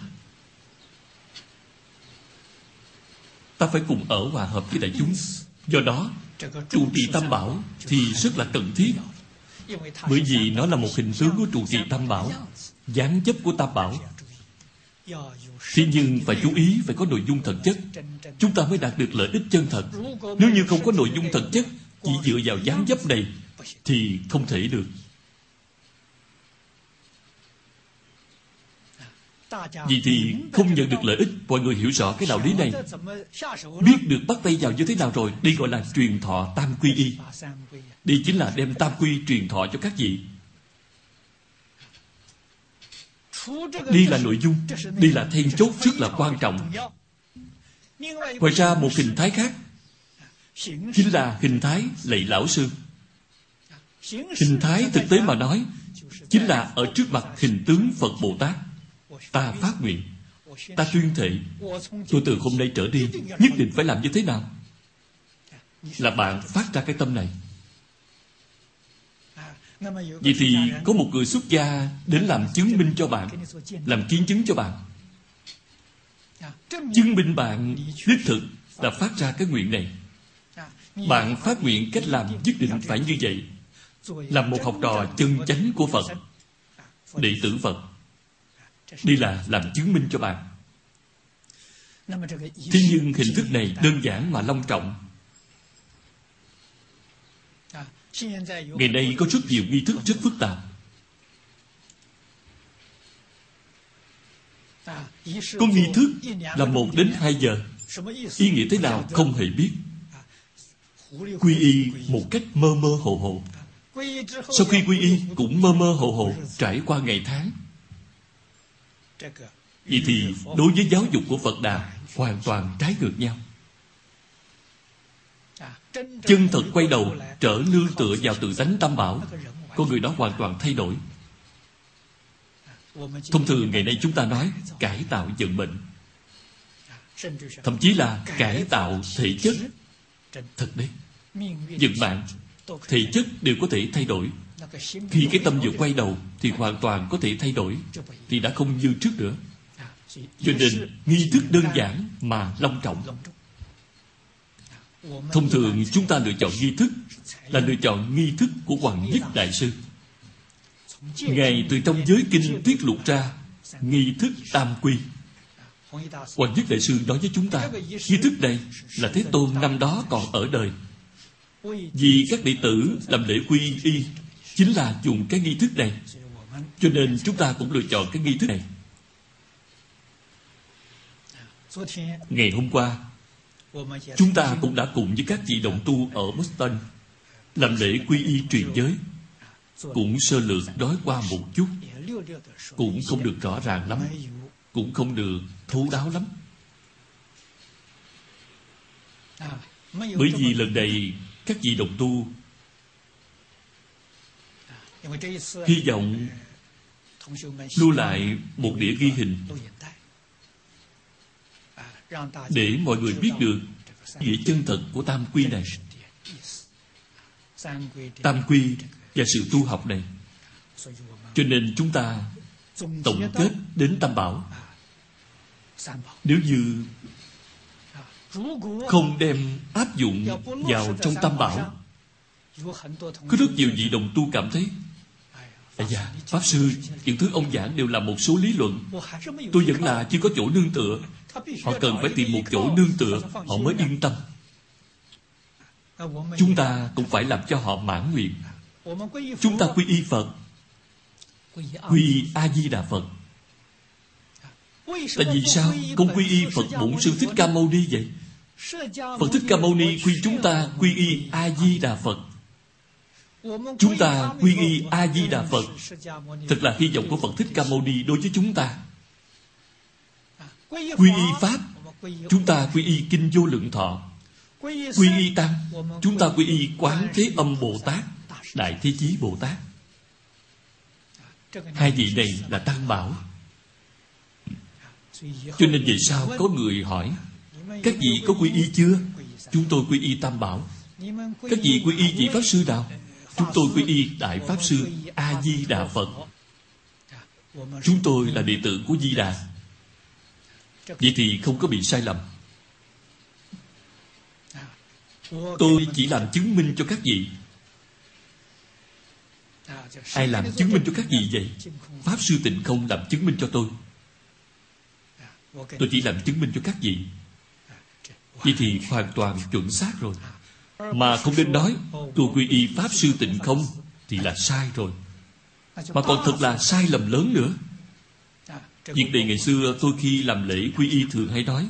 A: ta phải cùng ở hòa hợp với đại chúng. Do đó trụ trì Tam Bảo thì rất là cần thiết. Bởi vì nó là một hình tướng của trụ trì Tam Bảo, dáng dấp của Tam Bảo. Thế nhưng phải chú ý, phải có nội dung thật chất, chúng ta mới đạt được lợi ích chân thật. Nếu như không có nội dung thật chất, chỉ dựa vào dáng dấp này thì không thể được. Vì thì không nhận được lợi ích. Mọi người hiểu rõ cái đạo lý này, biết được bắt tay vào như thế nào rồi. Đây gọi là truyền thọ tam quy y. Đây chính là đem tam quy truyền thọ cho các vị. Đây là nội dung, đây là then chốt rất là quan trọng. Ngoài ra một hình thái khác chính là hình thái lạy lão sư. Hình thái thực tế mà nói chính là ở trước mặt hình tướng Phật Bồ Tát, ta phát nguyện, ta tuyên thệ, tôi từ hôm nay trở đi nhất định phải làm như thế nào. Là bạn phát ra cái tâm này. Vậy thì có một người xuất gia đến làm chứng minh cho bạn, làm kiến chứng cho bạn, chứng minh bạn đích thực là phát ra cái nguyện này. Bạn phát nguyện cách làm nhất định phải như vậy, làm một học trò chân chánh của Phật, đệ tử Phật. Đây là làm chứng minh cho bạn. Thế nhưng hình thức này đơn giản mà long trọng. Ngày nay có rất nhiều nghi thức rất phức tạp. Có nghi thức là 1 đến 2 giờ. Ý nghĩa thế nào không hề biết. Quy y một cách mơ mơ hồ hồ. Sau khi quy y cũng mơ mơ hồ hồ, trải qua ngày tháng. Vậy thì đối với giáo dục của Phật Đà hoàn toàn trái ngược nhau. Chân thật quay đầu trở nương tựa vào tự tánh Tam Bảo, con người đó hoàn toàn thay đổi. Thông thường ngày nay chúng ta nói cải tạo vận mệnh, thậm chí là cải tạo thể chất. Thật đấy, vận mạng, thể chất đều có thể thay đổi. Khi cái tâm vừa quay đầu thì hoàn toàn có thể thay đổi, thì đã không như trước nữa. Cho nên nghi thức đơn giản mà long trọng. Thông thường chúng ta lựa chọn nghi thức là lựa chọn nghi thức của Hoàng Nhất Đại Sư. Ngài từ trong giới kinh tiết lộ ra nghi thức tam quy. Hoàng Nhất Đại Sư nói với chúng ta, nghi thức này là Thế Tôn năm đó còn ở đời. Vì các đệ tử làm lễ quy y chính là dùng cái nghi thức này, cho nên chúng ta cũng lựa chọn cái nghi thức này. Ngày hôm qua chúng ta cũng đã cùng với các vị đồng tu ở Boston làm lễ quy y truyền giới. Cũng sơ lược nói qua một chút, cũng không được rõ ràng lắm, cũng không được thấu đáo lắm. Bởi vì lần này các vị đồng tu hy vọng lưu lại một đĩa ghi hình để mọi người biết được nghĩa chân thật của tam quy này, tam quy và sự tu học này. Cho nên chúng ta tổng kết đến Tam Bảo. Nếu như không đem áp dụng vào trong Tam Bảo, có rất nhiều vị đồng tu cảm thấy Pháp Sư, những thứ ông giảng đều là một số lý luận, tôi vẫn là chưa có chỗ nương tựa. Họ cần phải tìm một chỗ nương tựa, họ mới yên tâm. Chúng ta cũng phải làm cho họ mãn nguyện. Chúng ta quy y Phật, quy y A-di-đà Phật. Tại vì sao không quy y Phật Bổn Sư Thích Ca Mâu Ni vậy? Phật Thích Ca Mâu Ni khuyên chúng ta quy y A-di-đà Phật. Chúng ta quy y A-di-đà Phật, thật là hy vọng của Phật Thích Ca Mâu Ni đối với chúng ta. Quy y Pháp, chúng ta quy y Kinh Vô Lượng Thọ. Quy y Tăng, chúng ta quy y Quán Thế Âm Bồ Tát, Đại Thế Chí Bồ Tát. Hai vị này là Tam Bảo. Cho nên về sau có người hỏi, các vị có quy y chưa? Chúng tôi quy y Tam Bảo. Các vị quy y vị Pháp Sư nào? Chúng tôi quy y Đại Pháp Sư A-di-đà Phật. Chúng tôi là đệ tử của Di Đà. Vậy thì không có bị sai lầm. Tôi chỉ làm chứng minh cho các vị. Ai làm chứng minh cho các vị vậy? Pháp Sư Tịnh Không làm chứng minh cho tôi. Tôi chỉ làm chứng minh cho các vị. Vậy thì hoàn toàn chuẩn xác rồi. Mà không nên nói tôi quy y Pháp Sư Tịnh Không thì là sai rồi, mà còn thật là sai lầm lớn nữa. Việc này ngày xưa tôi khi làm lễ quy y thường hay nói,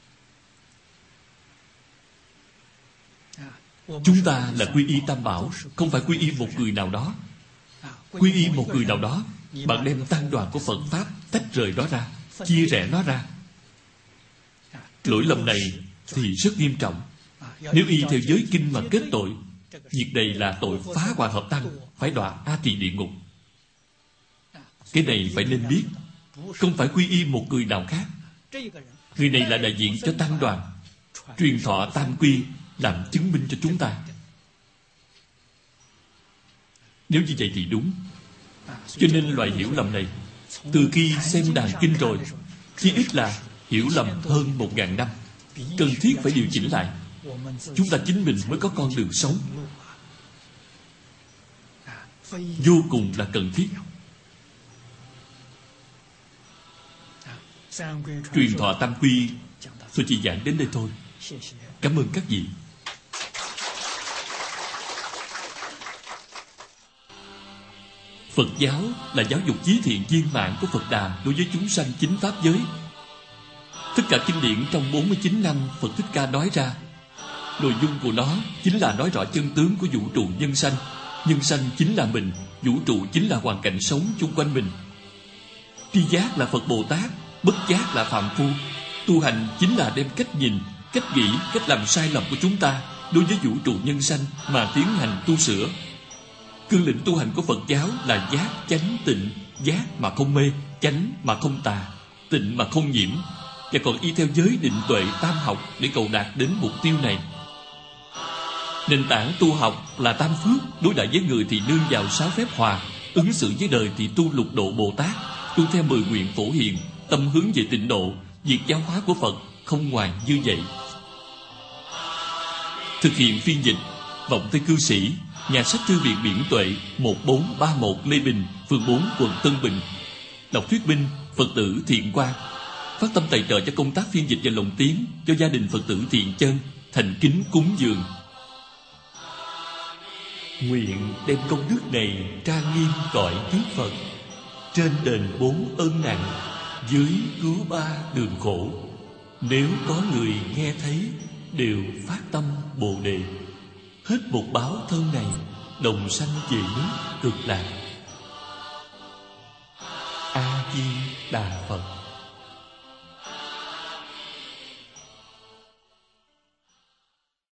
A: chúng ta là quy y Tam Bảo, không phải quy y một người nào đó. Quy y một người nào đó, bạn đem tăng đoàn của Phật Pháp tách rời nó ra, chia rẽ nó ra. Lỗi lầm này thì rất nghiêm trọng. Nếu y theo giới kinh mà kết tội, việc này là tội phá hòa hợp tăng, phải đọa A Tỳ địa ngục. Cái này phải nên biết. Không phải quy y một người nào khác. Người này là đại diện cho tăng đoàn, truyền thọ tam quy, làm chứng minh cho chúng ta. Nếu như vậy thì đúng. Cho nên loại hiểu lầm này, từ khi xem đàn kinh rồi, chỉ ít là hiểu lầm hơn 1000 năm. Cần thiết phải điều chỉnh lại. Chúng ta chính mình mới có con đường sống. Vô cùng là cần thiết. Truyền thọ tam quy tôi chỉ giảng đến đây thôi. Cảm ơn các vị. Phật giáo là giáo dục chí thiện viên mãn của Phật Đà đối với chúng sanh chính pháp giới. Tất cả kinh điển trong 49 năm Phật Thích Ca nói ra, nội dung của nó chính là nói rõ chân tướng của vũ trụ nhân sanh. Nhân sanh chính là mình, vũ trụ chính là hoàn cảnh sống chung quanh mình. Tri giác là Phật Bồ Tát, bất giác là phàm phu. Tu hành chính là đem cách nhìn, cách nghĩ, cách làm sai lầm của chúng ta đối với vũ trụ nhân sanh mà tiến hành tu sửa. Cương lĩnh tu hành của Phật giáo là giác, chánh, tịnh. Giác mà không mê, chánh mà không tà, tịnh mà không nhiễm. Và còn y theo giới định tuệ tam học để cầu đạt đến mục tiêu này. Nền tảng tu học là tam phước. Đối đãi với người thì nương vào 6 phép hòa, ứng xử với đời thì tu lục độ Bồ Tát, tu theo 10 nguyện phổ hiền, tâm hướng về tịnh độ. Việc giáo hóa của Phật không ngoài như vậy. Thực hiện phiên dịch Vọng Tây Cư Sĩ, nhà sách Thư viện Biển Tuệ, 1431 Lê Bình, phường 4, quận Tân Bình. Đọc thuyết minh Phật tử Thiện Quang. Phát tâm tài trợ cho công tác phiên dịch và lồng tiếng cho gia đình Phật tử Thiện Chân, thành kính cúng dường. Nguyện đem công đức này trang nghiêm cõi trước Phật, trên đền 4 ân nặng, dưới cứu 3 đường khổ. Nếu có người nghe thấy, đều phát tâm Bồ Đề, hết một báo thân này, đồng sanh về nước Cực Lạc. A Di Đà Phật.